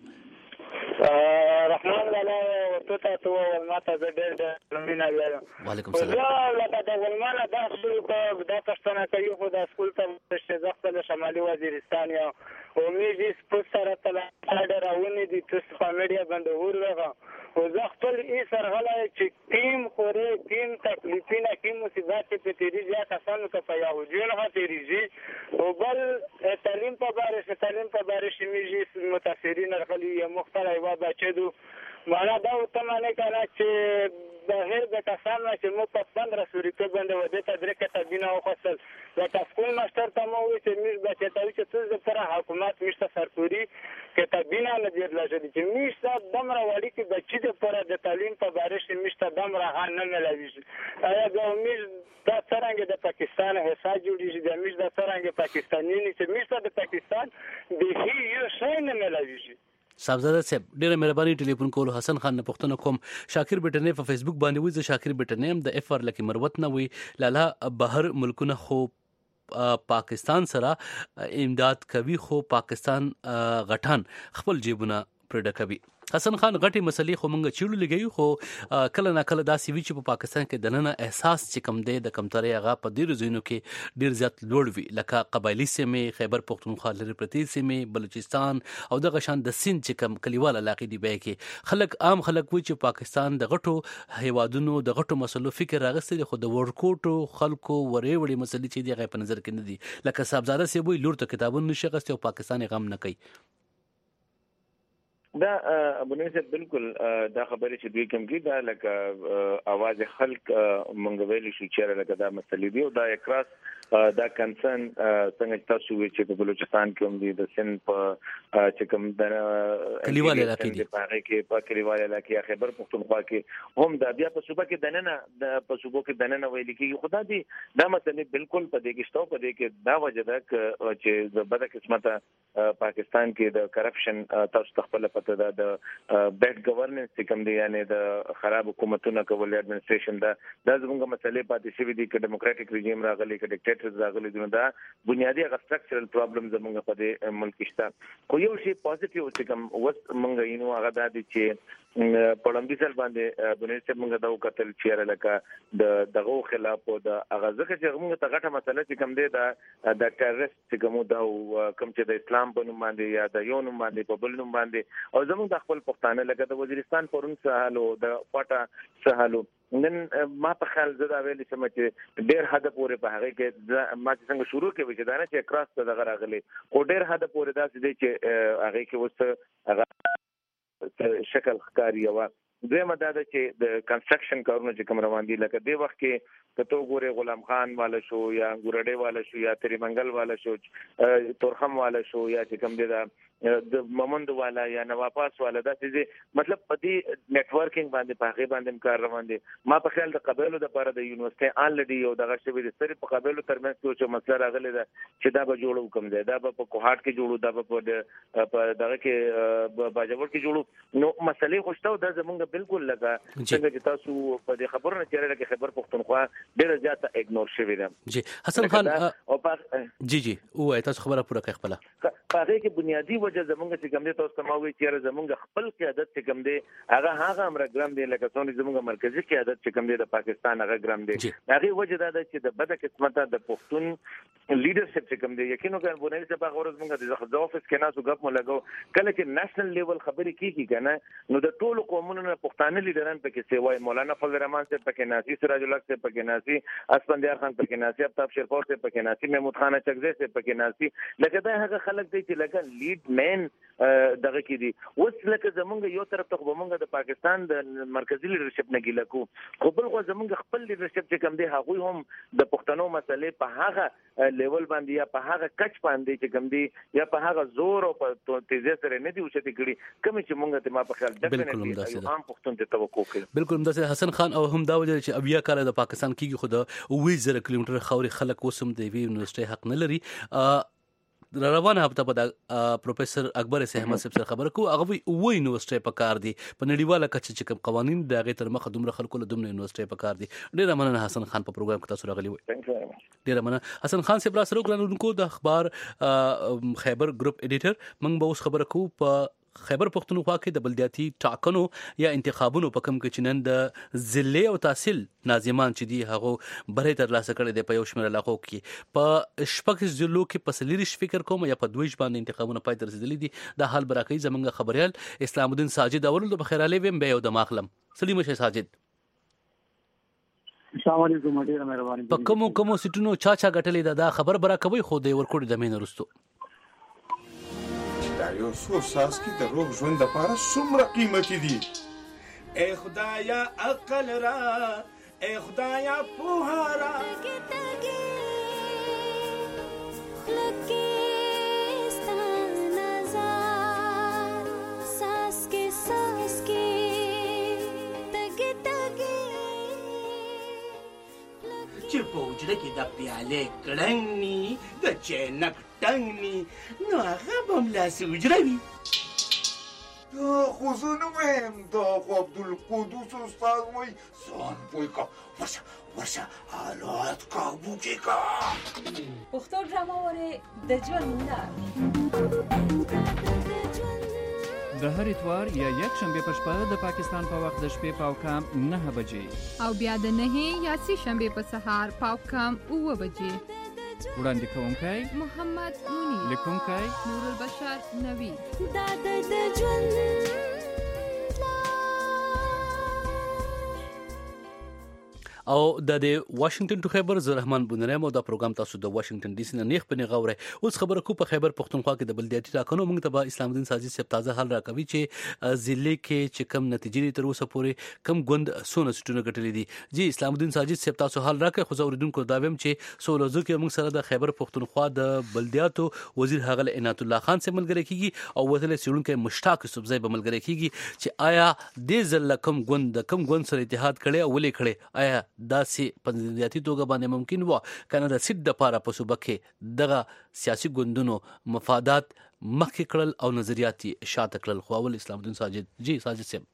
رحمان لاله ورته ته ولماته د ډېر لمینه لرم وعلیکم السلام لکه د ولمانه د خپل په د پښتنه کوي خو د سکول ته چې خپل شمالي وزیرستان یا امیدي سپور سره تل راونی دي تاسو په میډیا باندې ورغه او زه خپل یې سرغله چې ټیم خوري ټیم تکلیفونه کې مصیبت په تیریږي کسانو ته په یو ځای نه تیریږي او بل تعلیم په باره شمیږي متاثرین راغلي یا مختلف و بچو معنا دا ته معنی کنه چې د هر د کسانو چې مو په 15 سوري باندې ودې ته درې کته بنا او خپل د تاسکول ماستر ته مو چې موږ بچی ته چې څه پر حکومت مشته سرپوري کته بنا نه دی لږه چې مشته دمر وړي چې بچی د پر د تعلیم په باره کې مشته دمر هان نه ملوي آیا د امید دا څنګه د پاکستان حساب جوړیږي د امید د څنګه پاکستاني چې مشته د پاکستان د هیڅ شي نه ملوي صاحبزاده صاحب ډیره مهرباني ټلیفون کول حسن خان نه پښتنه کوم شاکر بټنې په فیسبوک باندې وځه شاکر بټنې هم د اف ار لکه مروت نه وی لاله بهر ملکونه خو پاکستان سره امداد کوي خو پاکستان غټان خپل جیبونه پرډکوي. حسن خان غټي مسلې خو مونږ چیړو لګیو خو کله نه کله دا سی وی چې په پاکستان کې د نن احساس چې کم دی د کمتري هغه په ډیر ځینو کې ډیر زیات لوړ وی لکه قبایلی سیمې خیبر پختونخوا لري پرتی سیمې بلوچستان او د غشان د سین چې کم کلیوال علاقې دی به کې خلک عام خلک وی چې پاکستان د غټو هیوادونو د غټو مسلو فکر راغستې خو د ورکوټو خلکو ورې وړي مسلې چې دی غي په نظر کې نه دي لکه صاحبزاده سی وی لور ته کتابونه نشي غستې او پاکستان غم نه کوي. دا ابونیسه بالکل دا خبره چې دوی کوم کې دا لکه आवाज خلک مونږ ویل شو چې لکه دا مسلې دی او دا اکراس دا کنسرن څنګه تاسو وی چې په بلوچستان کې هم دي د سن په چې کوم د کلیوال علاقې دي په کلیوال علاقې خیبر پختونخوا کې هم دا بیا په صوبه کې دننه په صوبو کې دننه ویل کېږي خدا دي دا مسلې بالکل په دې کې شته په دې کې دا وجه ده چې د بد قسمته پاکستان کې د کرپشن تاسو خپل پته ده د بیډ گورننس کوم دی یعنی د خراب حکومتونو کول اډمنستریشن دا زموږه مسلې پاتې شوې دي چې ډیموکراټک رژیم راغلی کې ډیکټیټرز راغلي دي دا بنیادی غسترکچرل پرابلم زموږه په دې ملک شته خو یو شی پوزټیو چې کوم وس مونږ یې نو هغه د چې پړمبي سره باندې بنیسته مونږ دا وکتل چې لکه دغه خلاف او د اغازه چې موږ ته غټه مسله چې کوم دی د ټیرریست چې کوم دا کوم چې د اسلام په نوم باندې یا د یو نوم باندې په بل نوم باندې او زموږ د خپل پښتانه لکه د وزیرستان پرون سهالو د پټا سهالو نن ما په خیال زدا ویل چې ډېر حد پورې په هغه کې ما څنګه شروع کې چې دا نه چې کراس ته دغه راغلي او ډېر حد پورې دا چې هغه کې وسه هغه شکل ښکاری و دوی مدد چې د کنستراکشن کارونه چې کوم روان دي لکه د وخت کې کته ګوره غلام خان والا شو یا ګورډې والا شو یا تریمنګل والا شو تورخم والا شو یا چې کوم دی د ممند والا یا نواپاس والا دا چې مطلب په دې نیټ ورکینګ باندې په هغه باندې کار روان دي ما په خیال د قبایلو د لپاره د یونیورسيټي آلریډي یو دغه شوی د سری په قبایلو ترمنځ چې مسله راغلی ده چې دا به جوړو کوم دی دا به په کوهاټ کې جوړو دا به په دغه کې باجوړ کې جوړو نو مسلې خوشته دا زمونږ بالکل لگا څنګه چې تاسو په دې خبرونه چیرې لکه خبر پختونخوا ډېر زیات اګنور شوی دی. جی حسن خان جی او تاسو خبره پوره کړئ خپل هغه کې بنیادی وجه زمونږ چې کوم دي تاسو تماوي چې زمونږ خپل قیادت چې کوم دي هغه امر ګرام دی لکه څنګه زمونږ مرکزی قیادت چې کوم دي د پاکستان هغه ګرام دی هغه وجه دا ده چې د بد قسمته د پښتون لیډرشپ چې کوم دي یقینا کوم بنیادی څه په غوړز مونږ د افیس کې ناسو غپ مو لګاو کله چې نېشنل لیول خبرې کیږي کنه نو د ټولو قومونو نه پښتانه لیډران پکې سیوای مولانا فضل الرحمن سے پکې ناصر سراج الحق سے پکې ناصر اسفندیار خان پکې ناصر افتاب شیرپور سے پکې ناصر محمود خان چغزی سے پکې ناصر لکه دا هغه خلک دي چې لکه لیډ مین دغه کې دي اوس لکه زمونږ یو طرف ته زمونږ د پاکستان د مرکزی لیډرشپ نه ګیله کو خو بل خو زمونږ خپل لیډرشپ چې کوم دي هغه هم د پښتنو مسلې په هغه لیول باندې یا په هغه کچ باندې چې کوم دي یا په هغه زور او په تیزه سره نه دی وشته کړي کوم چې مونږ ته ما په خیال ډیفینټلی عام پښتون ته توقع کوي بالکل همداسې حسن خان او هم دا وجه چې اویا کال د پاکستان کېږي خو د 2000 کیلومتر خاورې خلک اوس هم د یونیورسيټي حق نه لري روانه هفته په پروفیسور اکبر احمد صاحب سره خبره کو هغه وی یونیورسيټي په کار دي په نړیواله کچه چې کوم قوانين د هغه تر مخه دومره خلکو له دومره یونیورسيټي په کار دي ډیره مننه حسن خان په پروګرام کې تاسو راغلی وي ډیره مننه حسن خان صاحب را سره وکړو د اخبار خیبر ګروپ ایډیټر موږ به اوس خبره کو په خیبر پختونخوا کې د بلدیاتي ټاکنو یا انتخابونو په کوم کې چنن د ضلع او تحصیل ناظمان چې دی هغه بره تر لاسه کړي د په یو شمېر علاقو کې په شپږ ضلعو کې په سلیریش فکر کوم یا په دویش باندې انتخابونه پای تر رسیدلي دي د حال براکې زمونږ خبريال اسلام الدین ساجد اورل د بخیراله ویم به یو د ماخلم سلیم شه ساجد السلام علیکم ډیره مهرباني په کوم سټونو چا غټلې دا خبر براکوي خو د ورکوړي د مين رستو دا یو څو ساس کې د روغ ژوند لپاره څومره قیمتي دي اے خدایا عقل را اے خدایا پوهارا چې په وجره کې د پیالې کړنګ ني د چینک ټنګ ني نو هغه به ملاسې وجره وي دا خو زه نه وایم دا خو عبدالقدوس استاد وایي ځان پوه کړه ورشه حالات کابو کې کړه پښتو ډرامه وره د ژوند لار د هر اتوار یا یک شنبه په شپه د پاکستان په وخت د شپې په کام 9 بجې او بیا د 9 یا سه شنبه په سهار په کام 9 بجې. وړاندې کوونکی محمد منیر، لیکونکی نور البشر نوی. دا د ژوند او د واشنگټن ټو خیبر زه رحمان بونرم او دا پروګرام تاسو د واشنگټن ډي سي نه نیخ پنی غوره. اوس خبره کو په خیبر پختونخوا کې د بلدیاتي ټاکنو موږ ته اسلام الدین ساجد صاحب تازه حل راکوي چې ضلع کې چې کم نتیجې تر اوسه پورې کم غوند سونه سټونه غټلې دي. جی اسلام الدین ساجد صاحب تاسو حل راکې خو زوریدونکو دا ویم چې سولوزو کې موږ سره د خیبر پختونخوا د بلدیاتو وزیر هغه عنایت الله خان سره ملګری کیږي او وزیر سیړونکو مشتاق صوبزی به ملګری کیږي چې آیا د ځل کم غوند سره اتحاد کړي او ولې کړي، آیا داسې پنځدياتي توګه باندې ممکن و کنه د سید د پاره په صوبه کې دغه سیاسي ګوندونو مفادات مخکې کړل او نظریاتي شاته کړل. خو اول اسلام الدین ساجد جی ساجد صاحب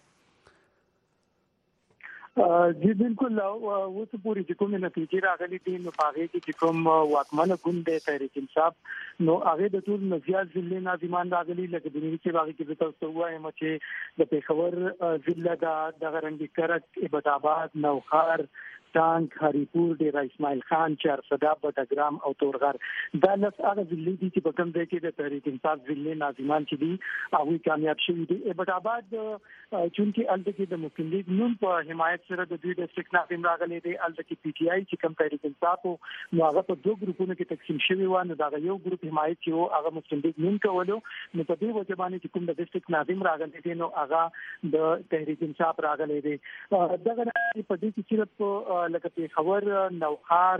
جی بالکل اوس پوری چې کومه نتیجې راغلي دي نو هغه کې کوم واکمنه ګوند د تحریک انصاف نو هغه د ټول نزيات ضلع ناظمان راغلي لکه د نیوي چې هغه کې تاسو وایم چې د پیښور ضلع د غرنګي کرک عبد آباد نوخار ټانک هریپور ډیر اسماعیل خان چارسدا بټګرام او تورغر دا لس هغه ضلع دي چې په کوم ځای کې د تحریک انصاف ضلع ناظمان چې دي هغه کامیاب شوي دي. عبد آباد چونکی الته کې د مسلم لیگ نوم په حمایت سره د دوی ډیسټریکټ ناظم راغلي دي. الته کې پی ټی آی چې کوم تحریک انصاف نو هغه په دوه ګروپونو کې تقسیم شوی و نو دا یو ګروپ حمایت چې هغه مسلم لیگ نوم کولو نو په دې وجه باندې چې کوم د ډیسټریکټ ناظم راغلي دي نو هغه د تحریک انصاف راغلي دي. دغه په دې کې صرف لکه پیښور نوخار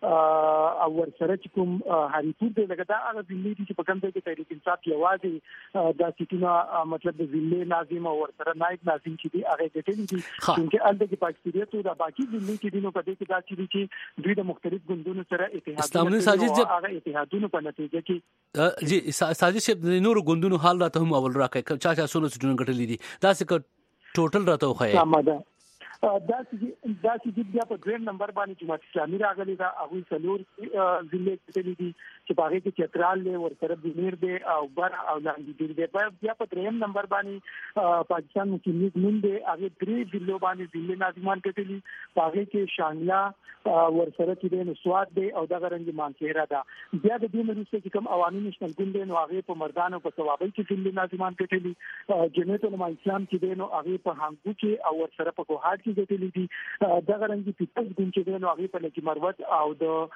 او ورسره چې کوم هریپور دی لکه دا هغه ضلع دي چې په کوم ځای کې تحریک انصاف یوازې دا سیټونه مطلب د ضلع ناظم او ورسره نائب ناظم چې دي هغه ګټلې دي چې الته کې پاکستانیت او د باقي ضلع کې دي نو په دې کې دا چې دوی د مختلف ګوندونو سره اتحاد هغه اتحادونو په نتیجه کې جی ساجد صاحب د نور ګوندونو حال راته هم اول راکې چا سونه سټونه ګټلې دي دا څه ټوټل راته وخایي دا چې بیا په دریم نمبر باندې جماعت اسلامي راغلي دا هغه څلور ضلع کې دي چې باغې کې چترال له ورسره بنیر دی او بر او لاندې دی. بیا په دریم نمبر باندې پاکستان مسلم لیگ نوم دی هغه درې ضلع باندې ضلع ناظمان کېدلي باغې کې شانګلا ورسره کې دی نو سواد دی او دغه رنګ مانکیرا دا. بیا د دې مریض چې کوم عوامي نشنل ګوند دی نو هغه په مردان او په ثوابي کې ضلع ناظمان کېدلي. جمعیت علماء اسلام کې دی نو هغه په هانګو کې او ورسره په کوهات کې ګټلې دي. دغه رنګ پیپلز ګوند چې نو هغه په لکی مروت او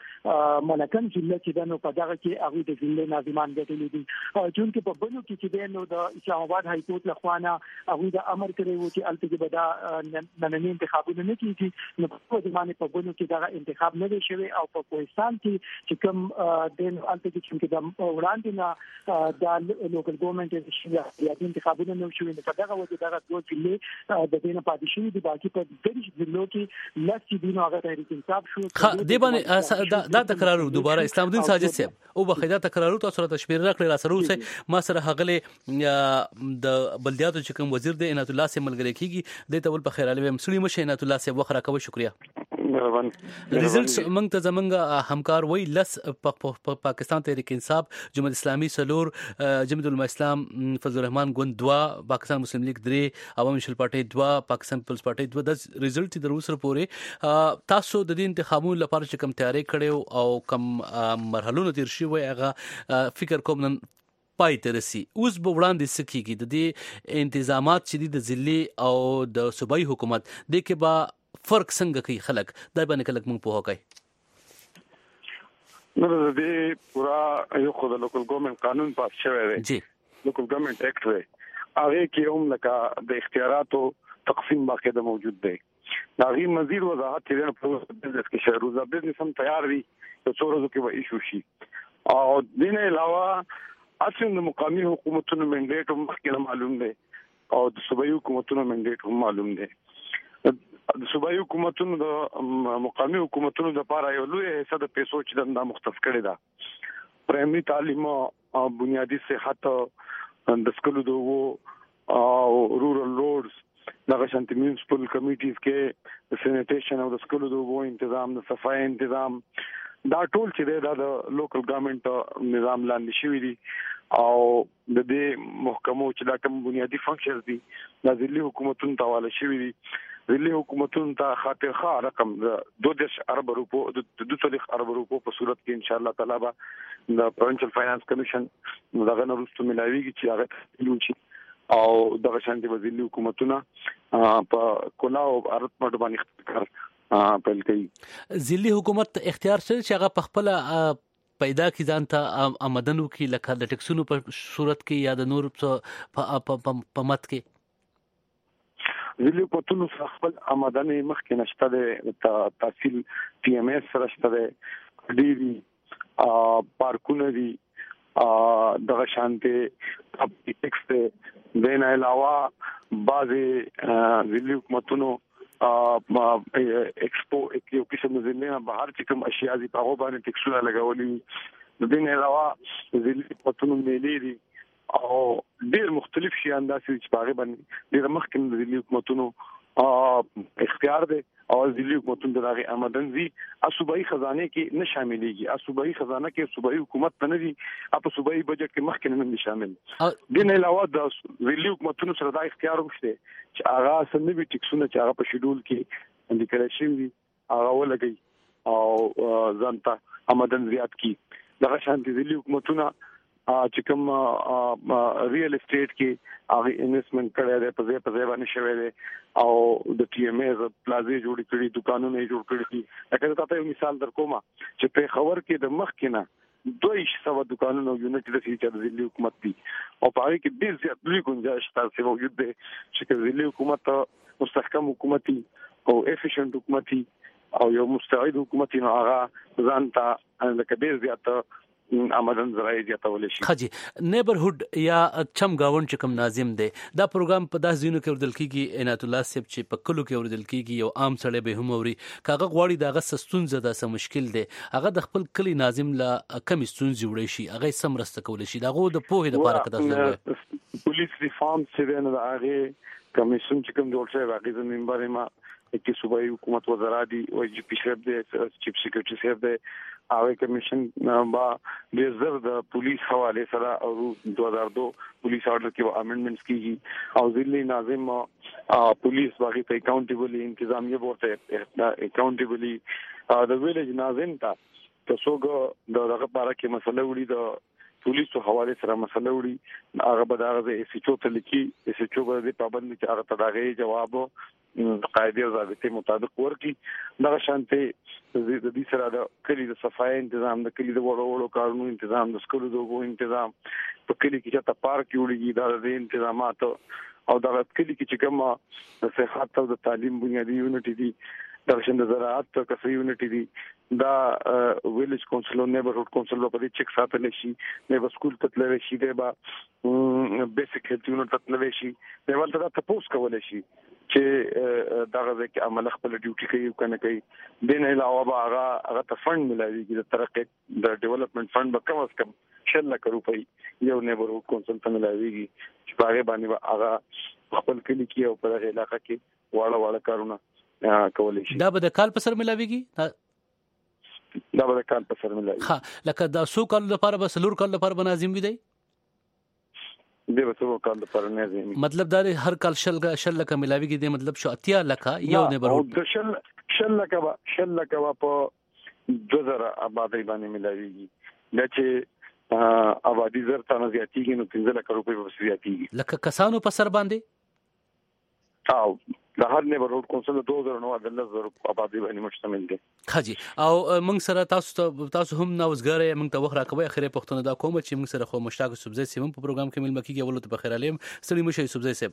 د ملکن ضلع چې نو په دغه کې هغه د ضلع ناظمان ګټلې دي. چونکه په بنو کې نو د اسلام آباد های کورټ لخوانه هغه د امر کړی و چې الته کې بدا نننې انتخابونه نه کیږي نو په ځمانه په بنو کې دغه انتخاب نه دی شوی او په کوهستان کې چې کوم د الته کې چې د وړاندې نه د لوکل ګورنمنت د شیعه انتخابونه نه شوی نو په دغه وجه دغه دوه ضلع د دینه پاتې شوی دي. باقي په دغه ضلعو کې لاسي دینو هغه تحریک انصاف شو دی باندې دا تکرار دوباره اسلام الدین ساجد صاحب او بخیدا تکرار تاسو ته تشبیر راکړی را سره اوسه ما سره هغه د بلدیاتو چې کوم وزیر دی عنایت الله سره ملګری کیږي د تول په خیر علي مسلم شه عنایت الله صاحب وخره کوي شکریا ریزلټس موږ ته زمونږ همکار وای لس پاکستان تحریک انصاف جمهوریت اسلامي سلور جمعیت علماء اسلام فضل الرحمن ګوند 2 پاکستان مسلم لیگ 3 عوام نېشنل پارټي 2 پاکستان پیپلز پارټي 2 د ریزلټ د روسر پورې تاسو د دې انتخابونو لپاره چې کوم تیاری کړو او کوم مرحلو تیر شي وای هغه فکر کوم نن پای ته رسی اوس به وړاندې سکیږي د دې انتظامات چې د ضلع او د صوبایي حکومت د کې با فرق څنګه کوي خلک دا باندې کلک مونږ په هوکای نو د دې پورا یو خو د لوکل ګورنمنت قانون پاس شوی دی جی لوکل ګورنمنت ایکټ دی هغه کې هم لکه د اختیاراتو تقسیم باقاعده موجود دی. هغه مزید وضاحت چې په بزنس کې شروع بزنس هم تیار دي چې څو ورځې کې به ایشو شي او دین علاوه اصل د مقامی حکومتونو منډیټ هم مخکې معلوم دی او د صوبایي حکومتونو منډیټ هم معلوم دی. د صوبایي حکومتونو د مقامی حکومتونو لپاره یو لوی حصہ د پیسو چې د مختص کړي دا پرایمري تعلیم او بنیادی صحت د سکولو دوه او رورل روډز دغه شانتي میونسپل کمیټیز کې د سینیټیشن او د سکولو دوه تنظیم د صفای تنظیم دا ټول چې د لوکل ګورنمنت نظام لاندې شوی دي او د دې محکمو چې دا کوم بنیادی فنکشنز دي د ځلي حکومتونو ته حواله شوی دي. ځلي حکومتونو ته خاطر ښه رقم د 2 ارب روپو په صورت کې ان شاء الله تعالی به د پروینشل فاینانس کمیشن دغه نورستو ملاویږي چې هغه لوچي او دغه شانتي وزیري حکومتونه په کولاو ارت مډ باندې کار پیل کوي. ځلي حکومت اختیار شته چې هغه په خپل پیدا کی ځان ته آمدنو کې لکه د ټکسونو په صورت کې یا د نور په مت کې ځلي حکومتونو خپل آمدنی مخکې نشته د تحصیل پی ام ایس سره شته د ډیری پارکونه دي دغه شانتي ټیکس ته دین علاوه بعضي ځلي حکومتونو ایکسپو یو قسم د زمینه بهر چې کوم اشیاء دي په هغه باندې ټیکسونه لګولي د دین علاوه ځلي حکومتونو ملي دي او ډېر مختلف شي انداسي چې په هغه باندې ډېر مخکې د ځلي حکومتونو اختیار دی او ځلي حکومتونو دغه آمدن دي صوبایي خزانه کې نه شاملېږي. صوبایي خزانه کې صوبایي حکومت نه دي په صوبایي بجټ کې مخکې نه شامل. دین علاوه د ځلي حکومتونو سره دا اختیار وشته چې هغه سنوي ټیکسونه چې هغه په شیډول کې لیکل شوی دي هغه ولګي او ځانته آمدن زیات کی. دغه شانتي ځلي حکومتونه چې کوم ریل اسټیټ کې هغه انویسټمنت کړی دی په ځای باندې شوی دی او د ټي ام ایز پلازې جوړ کړي دکانونه جوړ کړي. لکه تاسو یو مثال درکوم چې په خبر کې د مخ کې نه 200 دکانونه یونټ د فیچر ځلي حکومت دي او په هغه کې ډېر زیات لوی گنجائش تاسو موجود دی چې ځلي حکومت مستحکم حکومتي او افیشنت حکومتي او یو مستعد حکومتي نو هغه ځان ته لکه ډېر زیات آمدن زراعي زیاتول شي. خجی نیبرهود یا چم گاون چې کوم ناظم دی دا پروګرام په داس دینو کې وردل کیږي عنایت الله صاحب چې په کلو کې وردل کیږي یو عام سړی به هم اوري کاغه غواړي داغه سستون زده سم مشکل دی هغه د خپل کلی ناظم لا کم ستون جوړی شي هغه سم رسته کول شي داغه د پوهې د پاره کده پولیس ریفارم چې نه هغه کمیشن چې کوم جوړ شوی هغه زمين باندې ما کې صوبایي حکومت وزرا دي او جی پی شپ دی چیف سیکریټری صاحب دی هغه کمیشن با د زر د پولیس حواله سره او 2002 پولیس آرډر کې امندمنټس کیږي او ځلي ناظم پولیس باغی ته اکاونټیبلی انتظامیه ورته اکاونټیبلی د ویلج ناظم ته څوګه دغه باره کې مسله وړي د پولیسو حواله سره مسله وړي هغه به دغه ایس ایچ او ته لیکي ایس ایچ او به پابند چې هغه تداغي جواب قاعده او ضابطه مطابق ورکي. دغه شانته د دې سره د کلی د صفای تنظیم د کلی د وړو کارونو تنظیم د سکولو دوغو تنظیم په کلی کې چې پارک جوړیږي د تنظیمات او د کلی کې چې کوم د صحت او د تعلیم بنیادی یونټ دي د شند زراعت او کسي یونټ دي دا ویلیج کونسل او نیبرهود کونسل په دې چیک ساتل شي نه سکول ته تللی شي دا بیسیک هیلث یونټ ته تللی شي نه ولته دا تاسو کولای شي چې دغه ځکه عمل خپل ډیوټي کوي کنه کوي دین علاوه هغه ته فند ملایوي د ترقی د ډیولپمنٹ فند به کم از کم 6 لک روپۍ یو نیبرهود کونسل ته ملایوي چې هغه باندې هغه خپل کلی کې او په هغه علاقې کې واړه کارونه کولای شي. دا به د کال په سر ملایويږي دا به کال په سر ملایوي ها لکه دا سو کال لپاره به سلور کال لپاره بنازم وي دی دی به سو کال لپاره نه دی مطلب دا هر کال شل لکه ملاویږي دی مطلب شو اتیا لکه یو نیبرهود او شل لکه په 2000 آبادی باندې ملاویږي دا چې آبادی زر تنه زیاتیږي نو 15 لک روپۍ به زیاتیږي لکه کسانو په سر باندې او د هر نیبرهود کونسل 2009 د 10,000 آبادی باندې مشتمل دي. خاجي او موږ سره تاسو هم نوزګره موږ ته وخت راکوي اخیری پښتون دا کوم چې موږ سره خو مشتاق سبزی سیم په پروګرام کې ملمکیږي اولته په خیر علیم سړي مشه سبزی سیم.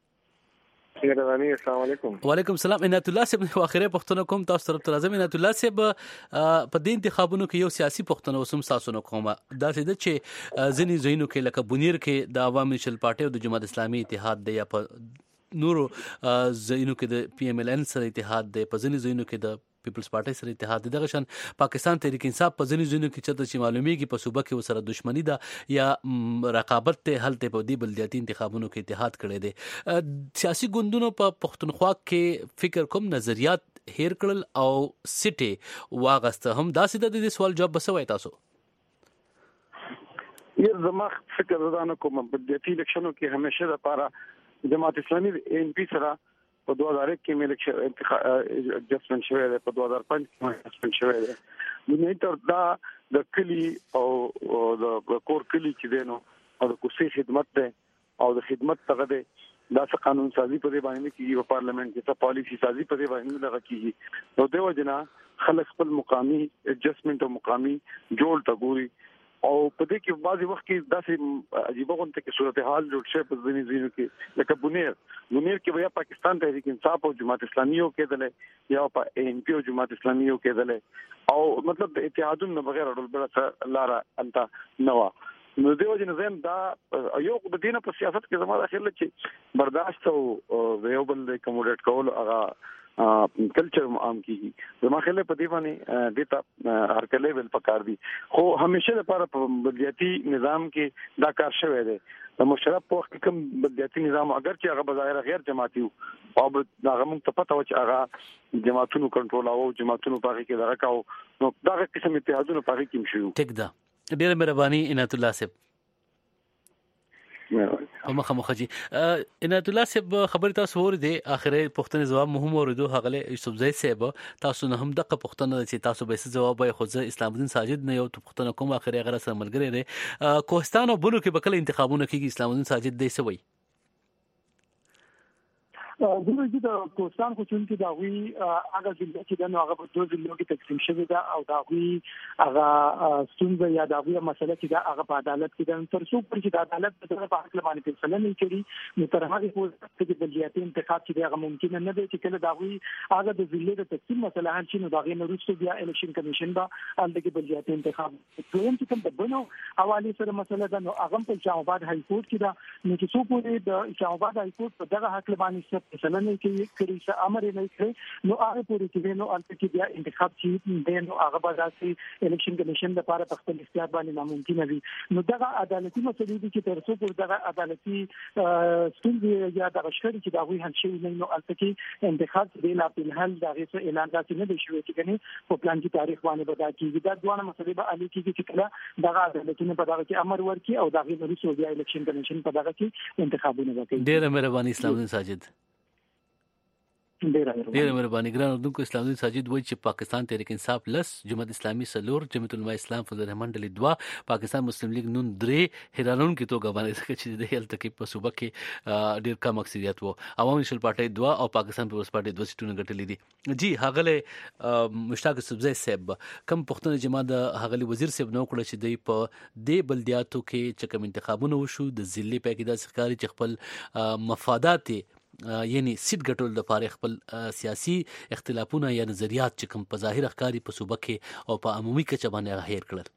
السلام علیکم. وعلیکم السلام. عنایت الله صاحب اخیری پښتون کوم تاسو طرف ته راځم. عنایت الله صاحب په دې انتخابونو کې یو سیاسي پښتون وسم تاسو نو کومه دا چې ځنی زینو کې لکه بنیر کې د عوامي نېشنل پارټي او د جماعت اسلامي اتحاد دی یا په نورو زینو کې د پی ایم ال ان سره اتحاد دی په ځنی زینو کې د پیپلز پارټي سره اتحاد دغه شان پاکستان تحریک انصاف په ځنی زینو کې چې معلومیږي په صوبه کې وسره دښمنی ده یا رقابت ته حل ته په دې بلدیاتي انتخابونو کې اتحاد کړي دي سیاسي ګوندونو په پښتونخوا کې فکر کوم نظریات هیر کړل او سټي واغسته هم دا سیده د سوال جواب بسوي تاسو یو زما فکر زدان کوم بلدیاتي الیکشنو کې همیشه لپاره جماعت اسلامي ان پی سره په 2001 کې الیکشن انتخاب جسمن شوی دی، په 2005 کې جسمن شوی دی. نو تر دا د کلی او د کور کلی چې دینو او د کوڅې خدمت ده او د خدمت څخه ده دا څه قانون سازي په دې باندې کیږي په پارلیمنت کې، څه پالیسی سازي په دې باندې لږه کیږي. نو دیو جنا خلک خپل مقامی ایڈجسټمنٹ او مقامی جوړ تا ګوري او په دې کې بعضي وخت کې داسې عجیب غونډه کې صورتحال جوړ شي په ځینې ځینو کې، لکه بنیر کې بیا پاکستان تحریک انصاف او جماعت اسلامي او کېدل یا په ان پی او جماعت اسلامي او کېدل او مطلب د اتحادونو بغیر اړول بل لاره انت نوا. نو دیو جن زم دا یو د دینه په سیاست کې زموږ اخر لچ برداشت او ویوبل د کوموډیټ کول هغه کلچر عام کیږي. زموږ خله په دی باندې دیتا هر کله ول پکار دي، خو همیشه لپاره په بلدیاتي نظام کې دا کار شوی دی. د مشرف په وخت کې کوم بلدیاتي نظام اگر چې هغه بظاهر غیر جماعتي او هغه موږ ته پته و چې هغه جماعتونو کنټرول او جماعتونو په کې دغه کاو، نو دا قسم اتحادونو په کې مشو. ټیک ده، ډیره مهرباني عنایت الله صاحب. مخه عنایت الله صاحب خبر تاسو ورته اخره پښتنه جواب مهم اوریدو هغه یوسف زئی صاحب تاسو نه هم دغه پښتنه چې تاسو به څه جواب وای خو ځ اسلام الدین ساجد نه یو پښتنه کوم اخره غره سره ملګری دی کوهستان او بلو کې بکله انتخابونه کیږي اسلام الدین ساجد دی سوي دغه د کوهستان خو چې دا وی هغه چې د نو هغه په دوه ځلو کې تقسیم شوی دا او دا وی هغه ستونزه یا دا وی مسله چې دا هغه په عدالت کې د تر څو پر چې د عدالت په طرف حق باندې فیصله نه کړي نو تر هغه پورې چې بلدیاتي انتخاب چې هغه ممکن نه دی چې کله دا وی هغه د ضلع د تقسیم مسله هم چې نو دا غي نورستو بیا الیکشن کمیشن با الګي بلدیاتي انتخاب دویم چې کوم د بنو حواله سره مسله ده نو هغه په اسلام آباد های کورټ کې دا نو چې څو پورې د اسلام آباد های کورټ په دغه حق باندې فیصله نه کړي چې امر نه کړي نو هغه پورې کې نو البته بیا انتخاب چې د نو هغه بازاري الیکشن کمیشن لپاره په خپل اختیار باندې ناممکن وي نو دغه عدالتي مسلې دي چې تر څو پر دغه عدالتي ستونزې یا د شخړې چې دا وی هم شي نو البته انتخاب د لا په حل دغه څه اعلان راځي نه دی شوی چې کني په پلان کې تاریخ باندې بدا کیږي دا دوه مسلې به علي کیږي چې کله دغه عدالتونه په دغه کې امر ورکړي او دغه د سعودي الیکشن کمیشن په دغه کې انتخابونه وکړي. ډیره مهرباني اسلام الدین ساجد. ډیره مهرباني ګران اردوونکو. اسلام الدین ساجد وایي چې پاکستان تحریک انصاف لس جماعت اسلامي سلور جمعیت العلماء اسلام فضل الرحمن ډلې 2 پاکستان مسلم لیگ نون 3 حیرانون کې توګه باندې چې د هیل تکي په صوبه کې ډیر کم اکثریت وو. عوامي نېشنل پارټي 2 او پاکستان پیپلز پارټي 2 سیټونه ګټلې دي. جی هغه مشتاق سبزی صاحب کم پښتون جماعت هغه وزیر صاحب نو کړ چې د په د بلدیاتو کې چې کوم انتخابونه وشو د ضلع په کې د سرکاري چې خپل مفادات یعنی سیټ ګټول د لپاره خپل سیاسي اختلافونه یا نظریات چې کوم په ظاهر ښکاری په صوبه کې او په عمومي کچه باندې هیر کړل.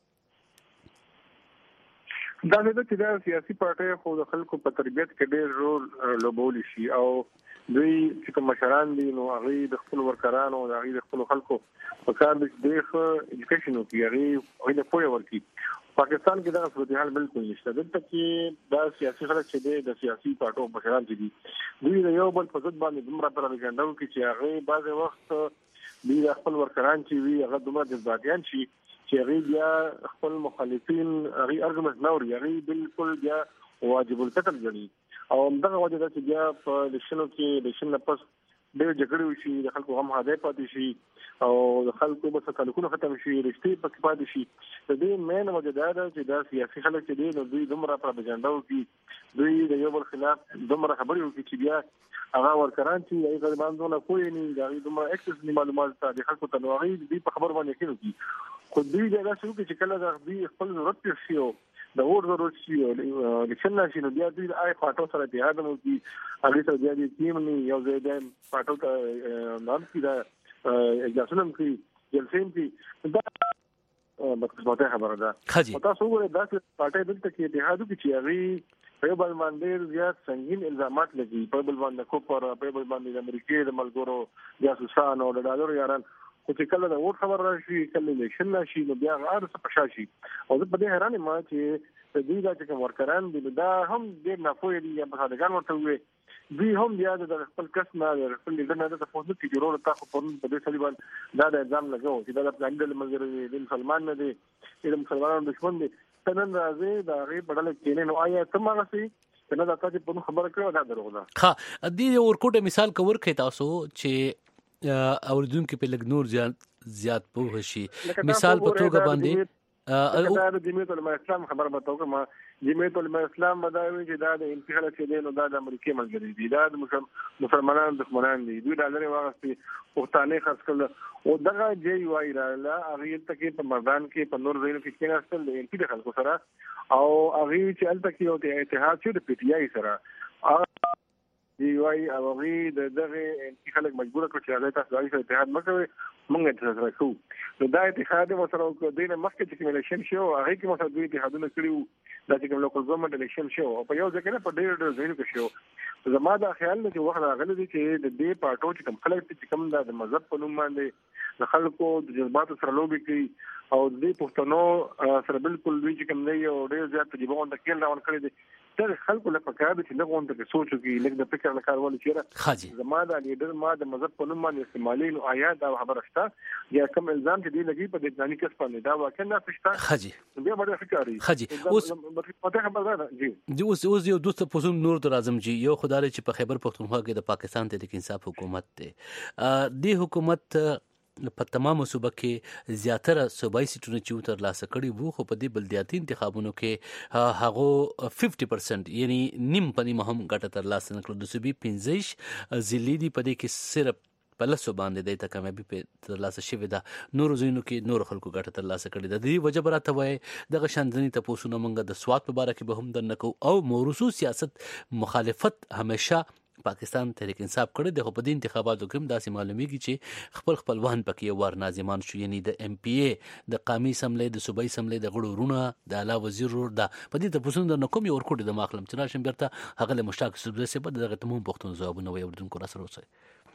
دا د سیاسي پارټي خو د خلکو په تربیت کې ډېر رول لوبول شي او دوی چې کوم مشران دي نو هغه د خپل ورکرانو او هغه د خپل خلکو په کار د ایجوکیشن او هغه د پوهه ورکي. پاکستان کې دا صورتحال بالکل نشته. دلته کې دا سیاسي خلک چې د سیاسي پارټو مشران دي دوی د یو بل په ضد باندې دومره پروپاګاندا کوي چې هغه بعض وخت دوی خپل ورکران چې وي هغه دومره جذباتيان شي چې هغه بیا خپل مخالفین هغه ارګومنټ نه وري هغه بالکل بیا واجب القتل ګڼي او دغه وجه ده چې بیا په الیکشنو کې الیکشن نه پس ډېر جګړې وشي د خلکو هم هدايه پاتې شي او د خلکو بس تعلقونه ختم شي رښتې پکې پاتې شي. د دې مین وجه دا ده چې دا سیاسي خلک چې دي نو دوی دومره پروپاګاندا کوي دوی د یو بل خلاف دومره خبرې کوي چې بیا هغه ورکران چې هغه غریبانو نه کوی نه دا دومره اکسس نه معلومات د خلکو ته نو هغه دوی په خبر باندې کوي خو دوی دا څه کوي چې کله دا دوی خپل ضرورت شي د اور ضرورت شي او الیکشن نشي نو بیا دوی د آی پارټو سره اتحاد مو دي هغه سره بیا د ټیم نه یو ځای د پارټو ته نام کې دا اجازه کوي جلسې کې دا مخکې خبره ده. تاسو وګورئ دا چې پارټي دلته کې اتحاد کوي چې هغه په بل باندې زیات سنگین الزامات لګي په بل باندې کوپر په بل باندې د امریکای د ملګرو جاسوسان او د ډالر یاران خو چې کله د اور خبر راشي کله الیکشن نشي نو بیا غار څه پشاشي او زه په دې حیران ما چې دوی دا چې ورکران دي دا هم ډېر نافوي دي یا په دغه ورته وي دوی هم بیا د خپل کس نه د خپل لیډر نه د تاسو کې جوړول تاسو په دې سلیبان دا د الزام لګو چې دا د انګل منځري د مسلمان نه دي د مسلمانانو دشمن دي تنن راځي دا غي بدل کینې نو آیا ته ما غسي کنه دا تاسو په خبره کړو دا دروغ ده. ها دې ورکوټه مثال کور کوي تاسو چې اوردونکو په لګ نور زیات پوه شي مثال په توګه باندې دا د جمعیت العلماء اسلام خبره بتاو کوم جمعیت العلماء اسلام بداوي چې دا د انتحال چې نو دا د امریکای ملګری دي دا د مسلمانانو دښمنان دي دوی ډالر واغستي پښتانه خاص کړل او دغه جی وای را لا هغه ته په مردان کې په نور زینو کې کېناستل د انتي د خلکو سره او هغه چې الته کې او اتحاد چې د پی ټی آی سره دی وای هغه د دغه انتي خلک مجبور کړ چې هغه تاسو د اتحاد مکوي مونږ ته سره کوو نو دا اتحاد مو سره د دې مخکې چې الیکشن شو هغه کې مو سره دوی اتحادونه کړیو دا چې لوکل ګورنمنت الیکشن شو او په یو ځکه نه په ډېر ځایونو کې شو زما دا خیال دی چې وخت راغلی دی چې د دې پارټو چې کوم خلک چې کوم د مذهب په نوم باندې د خلکو د جذباتو سره لوبي کوي او د پښتنو سره بالکل دوی چې کوم نه یو ډېر زیات تجربه د کېل راون کړی دي تر خلکو له پکاره چې لږ وانت کې سوچو کې لږ د فکر نه کارول چیرې زما د لیډر ما د مذهب په نوم باندې استعمالي نو آیا دا خبره شته یا کوم الزام چې دی لګي په دې ځاني کس باندې دا واقعا نه پښتا خجي بیا به فکرې خجي اوس خبره ده جی اوس یو دوست پوزم نور در اعظم جی یو خدای چې په خیبر پختونخوا کې د پاکستان تحریک انصاف حکومت ته دی حکومت په تمامو صوبه کې زیاتره صوبایي سیټونه چې تر لاسه کړي وو خو په دې بلدیاتي انتخابونو کې هغه 50% یعنی نیم پنی مهم ګټه تر لاسه نکړو د صوبې 15 ضلعي دي په دې کې صرف په لاسو باندې د تکامیابي په تر لاسه شوی دا نور زینو کې نور خلکو ګټه تر لاسه کړي د دې وجه براته وای دغه شاندنی ته پوسونه منګه د سواد په باره کې به هم د نکو او موروثو سیاست مخالفت همیشه پاکستان تحریک انصاف کړی د په دې انتخاباتو کې داسې معلومیږي چې خپلوان پکې ور ناظمان شو یعنی د ایم پی ای د قومي اسمبلی د صوبایي اسمبلی د غړو رونه د اعلی وزیر ور د په دې ته پوسونه د نکوم یو ورکوټ د ماخلم چې راشم بیرته هغه له مشتاق صوبې سه په دغه تمام پښتون ځوابونه وي وردونکو را سره وسی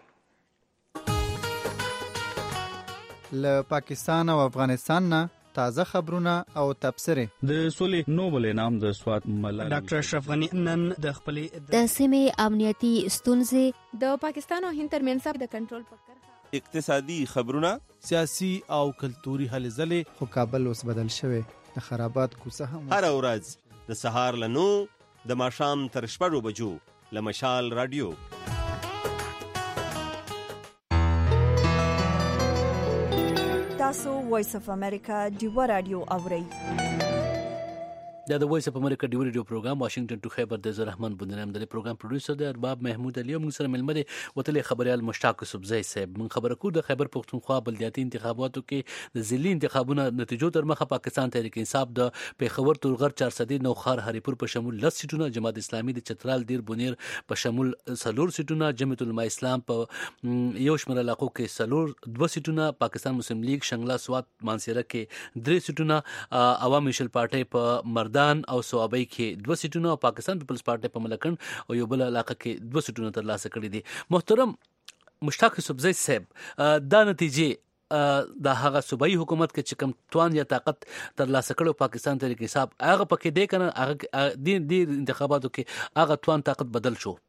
له پاکستان او افغانستان نه تازه خبرونه او تبصره د سولې نوبل انعام د سواد ملالۍ ډاکټر اشرف غنی نن د خپلې د سیمې امنیتي ستونزې د پاکستان او هند ترمنځ د کنټرول پکړه اقتصادي خبرونه سیاسي او کلتوري هلې ځلې خو کابل اوس بدل شوی د خرابات کوڅه هم هر ورځ د سهار له 9 د ماښام تر 6 بجو له مشال رادیو تاسو وایس اف امریکا ډیو رادیو اورئ د وایس اف امریکا ډیو رادیو پروګرام واشنگټن ټو خیبر د رحمان بندنام د پروګرام پروډوسر د ارباب محمود علي موږ سره ملمد وتلې خبريال مشتاق صبحي صاحب من خبره کو د خیبر پختونخوا بلدیاتي انتخاباتو کې د ضلعي انتخابونو نتیجو تر مخه پاکستان تحریک انصاف د پیښور تورغر 400 نوخار هریپور په شمول 10 سیټونه جماعت اسلامي د چترال دیر بونیر په شمول سلور سیټونه جمعیت العلماء اسلام په یو شمېر علاقو کې سلور 2 سیټونه پاکستان مسلم لیگ شنګلا سوات مانسیره کې 3 سیټونه عوام مشل پارټي په مردان او صوابۍ کې 2 سیټونه او پاکستان پیپلز پارټي په ملکن او یو بل علاقه کې 2 سیټونه تر لاسه کړي دي محترم مشتاق صبحي صاحب دا نتیجه د هغه صوبایي حکومت کې چې کوم توان یا طاقت تر لاسه کړو پاکستان تحریک انصاف هغه پکې دی کنه هغه د انتخاباتو کې هغه توان طاقت بدل شو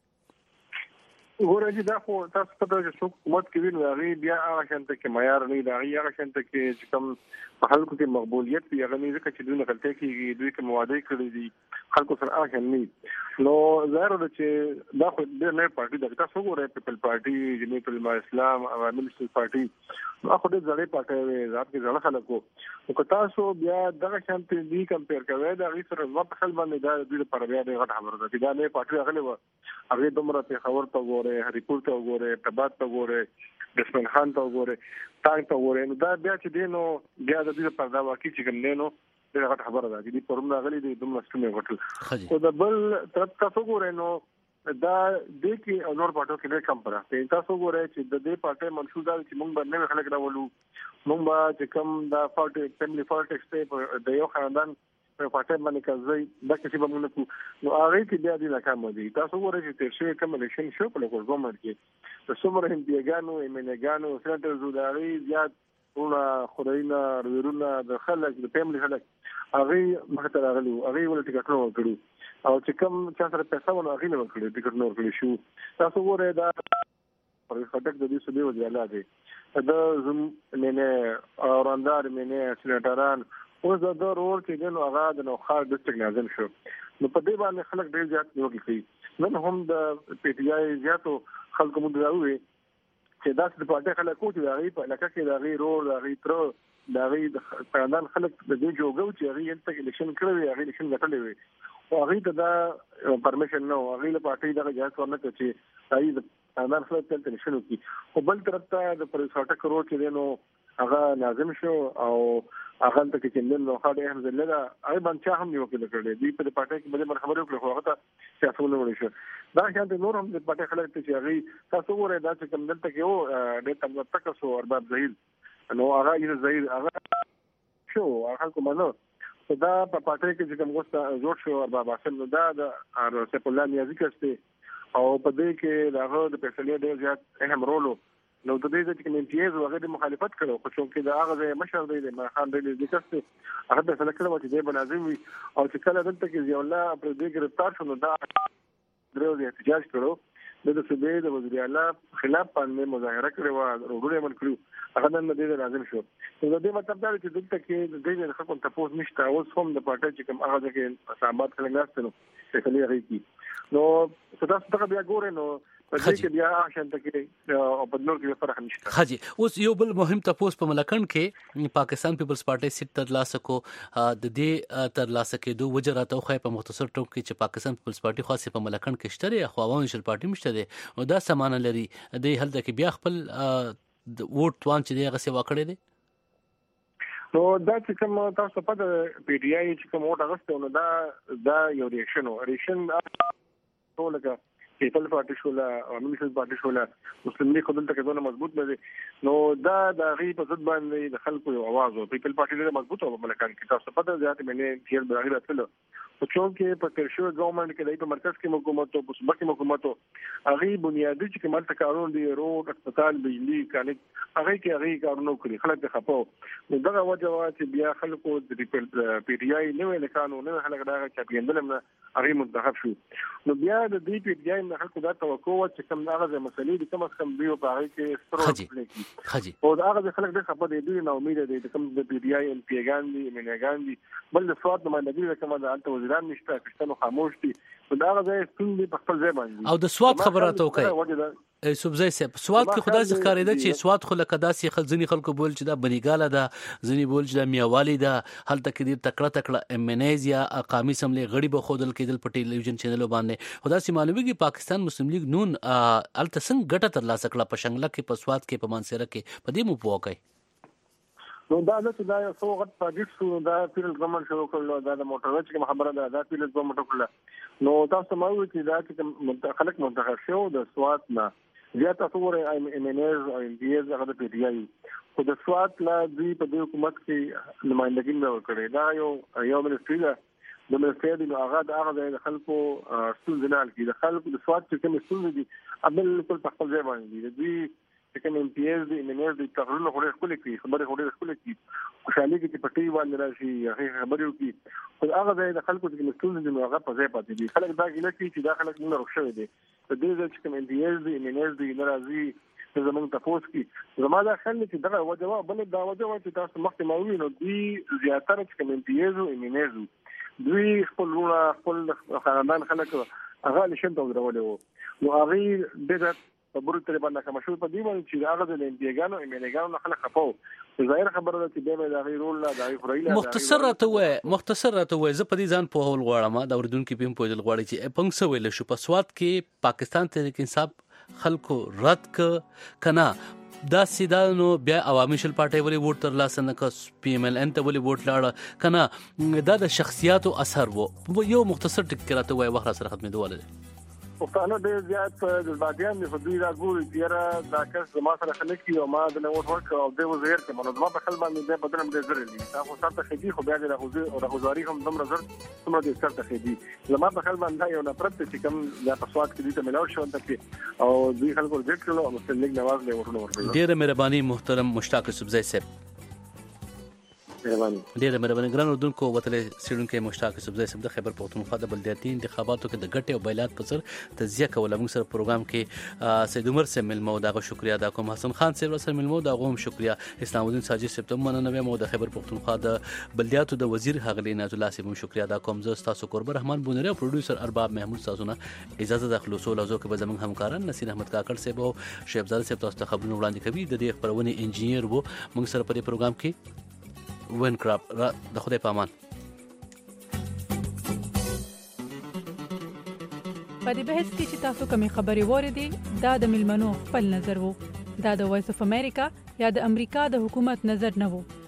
ورته دا خو تاسو په دغه حکومت کې وینئ هغه بیا هغه شانته کې معیار نه دی هغه شانته کې چې کوم په خلکو کې مقبولیت وي هغه نه ځکه چې دوی غلطي کوي دوی کوم وعده کړی دي خلکو سره هغه نه نو ظاهر ده چې دا خو د نه پارټي د تاسو وګورئ پیپل پارټي جمعیت العلماء اسلام او ملي پارټي نو خو د ځړې پارټي ذات کې ځړ خلکو نو تاسو بیا دغه شانته دي کمپیر کوي دا غي سره وخت خل باندې دا د لپاره بیا د غټ خبره ده چې دا نه پارټي هغه هغه دومره په خبر ته وګورئ هریپور ته وګورئ تبات ته وګورئ دشمن خان ته وګورئ تانګ ته وګورئ نو دا بیا چې دینو بیا د دې په دا واقعي چې کوم نه نو دا غټ خبره ده چې پرم راغلي دي دومره ستمه غټل او دا بل تاسو وګورئ نو دا د کې نور پټو کې کم پره ته تاسو وګورئ چې د دې پټه منشور دا چې موږ باندې خلک راولو موږ با چې کوم دا فارټ فیملی فارټ د یو خاندان په پټه باندې کوي دا چې به موږ نو هغه کې بیا دي ناکام دي تاسو وګورئ چې تر شي کوم الیکشن شو په لوکل ګورنمنت کې د څومره هندیګانو ایمنګانو سنټر زوداري زیات ټول خداینا ورونه د خلک د فیملی خلک هغه مخته راغلي هغه ول ټیکټ نو کړو او چې کوم چې سره پیسې ونه هغه نو کړی ټیکټ نو کړی شو تاسو وګورئ دا پر خټک د دې سودي وځاله دي دا زم نه اوراندار نه سنټران اوس د ضرور چې نو هغه د نوخار ډسټرکټ ناظم شو نو په دې باندې خلک ډېر زیات نیوکه کوي نن هم د پی ټی آی زیاتو خلکو مونږ راوي چې داس د پارټي خلک کوټي راغی په لکه کې راغی رول راغی تر راغی د پردان خلک د دې جوګو چې راغی انت الیکشن کړی راغی الیکشن غټلې وي او هغه ته پرمیشن نو هغه له پارټي دغه جهاز ورنکړي چې راغی د پردان خلک ته الیکشن وکړي او بل طرف ته د پرساټه کرو چې نو هغه ناظم شو او هغه ته چې نو خاطر هم زله هغه باندې هم نیوکه کړې دی په پارټي کې بده خبرې وکړه هغه ته سیاستونه وړي شو دا شانت نور هم د پارټي خلک ته چې هغه تاسو ګورئ دا چې کوم دلته کې او د تم تک سو ارباب زهیر نو هغه یې زهیر هغه شو هغه کومه دا په پاتې کې چې کوم غوښته جوړ شو ارباب حسن نو دا د سیف الله نیازي کسته او په دې کې داغه د فیصلې ډېر زیات اهم رول نو د دې چې کوم امتیاز او هغه د مخالفت کړو خو چې دا هغه مشر دی د خان دی د کسته هغه د فیصله کړو چې د بنازم او چې کله دلته کې ضیاء الله پر دې گرفتار شو نو دا درو د احتجاج کړو د صوبې د وزیر اعلی خلاف باندې مظاهره کړې و وروړي من کړو هغه نن د لازم شو نو د دې مطلب دا چې دلته کې د دې خلکو ته پوس نشته اوس هم د پارټي چې کوم هغه کې حسابات کړل نهسته نو څه لري کی نو تاسو ته بیا ګورئ نو په دې کې بیا شانت کې او په نور کې فرق نشته حاجی اوس یو بل مهم تاسو په ملکند کې پاکستان پیپلز پارټي سیټ تر لاسه کو د دې تر لاسه کې دوه وجراته خو په مختصر ټوک کې چې پاکستان پیپلز پارټي خاصه په ملکند کې شته خو عوامي نشل پارټي مشته دي او دا سمانه لري د هلته کې بیا خپل ووټ توان چې دغه څه وکړي دي نو دا چې کوم تاسو په پی ټی آی چې کوم وټ اغسته نو دا یو ریاکشن ټولګه پیپل پارټي شولا او مونږ پارټي شولا مسلم لیگ خپل ته ځونه مضبوط نه دي نو دا د غي په ضد باندې د خلکو یو आवाज او پیپل پارټي ډېر مضبوط او ملکان کې تاسو په دې ځات باندې تیر برابر راځلو او چې په ترشو ګورنمنت کې د مرکز کې حکومت او صوبه کې حکومت هغه بنیادی چې کومه تکارون دی روډ هسپتال بجلی کالج هغه کې هغه کارونه کوي خلک ته خپو نو دغه وجه وا چې بیا خلکو د پی ټی آی نو نه قانون نه خلک دا چې پیندلم هغه منتخب شو نو بیا د دې پی ټی آی نه خلکو دا توقع چې کوم هغه مسلې د کوم کم دیو په هغه کې سترو حاجی او دا هغه خلک د خپل دې نه امید دي چې کوم د پی ټی آی ام پی ګاندي منګاندي بل د فواد نمائندګي د کومه د انت وزیران نشته کښتنو خاموش دي دا هغه ستوندې په خپل ځای باندې او د سواد خبراتو کوي سبزی سه سواد کې خدای ځکارېده چې سواد خو لکه داسې خلځنی خلکو بول چې دا بنیګاله ده ځنی بول چې دا میاوالی ده هلته کې د تکړه امنیزیا اقامی سملې غړي به خودل کېدل په ټلویزیون چینل باندې خدای سي معلومیږي پاکستان مسلم لیگ نون الته څنګه ګټه تر لاسه کړه په شنګله کې په سواد کې په منصره کې په دې مو پوکای نو دا چې دا یو څو غټ پروجیکټ شو دا پیرل ګورنمنت شروع کړل دا د موټر چې خبره ده دا پیرل ګورنمنت کړل نو تاسو مو چې دا چې خلک منتخب شو د سواد نه زیاته څوره امنیز او اندیز هغه د پی ټی آی خو د سواد لا دی په دې حکومت کې نمائندګي نه وکړي دا یو منسټری ده د منسټری د هغه د خلکو ستونزنال کې د خلکو د سواد چې کوم ستونزې دي عمل کول په خپل ځای باندې دي چې کوم ام پی ایس دی امنیز د تغیرونه خوري خپل کې خبره خپل کې خوشالي کې پټي باندې راشي هغه خبرو کې خو هغه د خلکو د ستونزې د هغه په ځای پاتې دي خلک دا ګیله کوي چې دا خلک نه روښه دي د دې چې کوم ام پی ایس دی امنیز دی ناراضي زمونږ تاسو کې زما دا خل چې دغه وجوه بل دا وجوه چې تاسو مخکې ماوي نو دی زیاتره چې کوم ام پی ایس او امنیز دوی خپل خاندان خلک هغه لشن ته ورولې نو هغه د په بوري تر باندې کوم شو په دی باندې چې هغه د امپیګانو ایمنګانو خلک خپو ظاهر خبره ده چې به د غیرول لا د خوريله مختصر راته وای زه په دې ځان په هول غواړم دا وردون کې په دې غواړي چې پنګ سو ویل شو په سواد کې پاکستان تحریک انصاف خلکو رد کنا دا سیدانو بیا عوامي شل پارټي ولې ووټ تر لاسه نه کس پی ایم ال ان ته ولې ووټ لاړه کنا دا د شخصیاتو اثر وو یو مختصر ټکراته وای وخت سره ختمې دوله پښتانه ډېر زیات جذباتيان دي خو دوی راګوري چې دا کس زما سره خلک یو ما د نو ورک او د وزیر کې منو زما په خپل باندې د بدلم ډېر زر دي تاسو سره خېدي خو بیا د غوزاري هم دمر زر څومره دې سره خېدي زما په خپل باندې یو نه پرته چې کوم د پسواد کې دي ته ملاو شو انت او دوی خلکو ذکر کړو او مسلم لیگ نواز له ورونو ورته ډېر مهرباني محترم مشتاق سبزی صاحب ډېر مهرباني ګران اردوونکو وتلې سیډونکو مشتاق سبزی سم د خیبر پختونخوا د بلدیاتي انتخاباتو کې د ګټې او بیلات په سر تجزیه کول موږ سره پروګرام کې سید عمر سے ملمو دغه شکریا ادا کوم حسن خان صاحب سره ملمو دغه هم شکریا اسلام الدین ساجد صاحب ته مننه مو د خیبر پختونخوا د بلدیاتو د وزیر حغلی نعت الله صاحب هم شکریا ادا کوم زه تاسو قرب رحمان بونری او پروډوسر ارباب محمود تاسو نه اجازه د خلاصو لازو کې به زموږ همکاران نصیر احمد کاکړ صاحب او شهبزاد صاحب تاسو ته خبرونه وړاندې کوي د دې خبرونه انجینیر وو موږ سره په دې پروګرام کې ون کراب را د خدای پامان په دې بحث کې چې تاسو کومې خبرې واردې دا د ملمنو خپل نظر وو دا د وایس اف امریکا یا د امریکا د حکومت نظر نه وو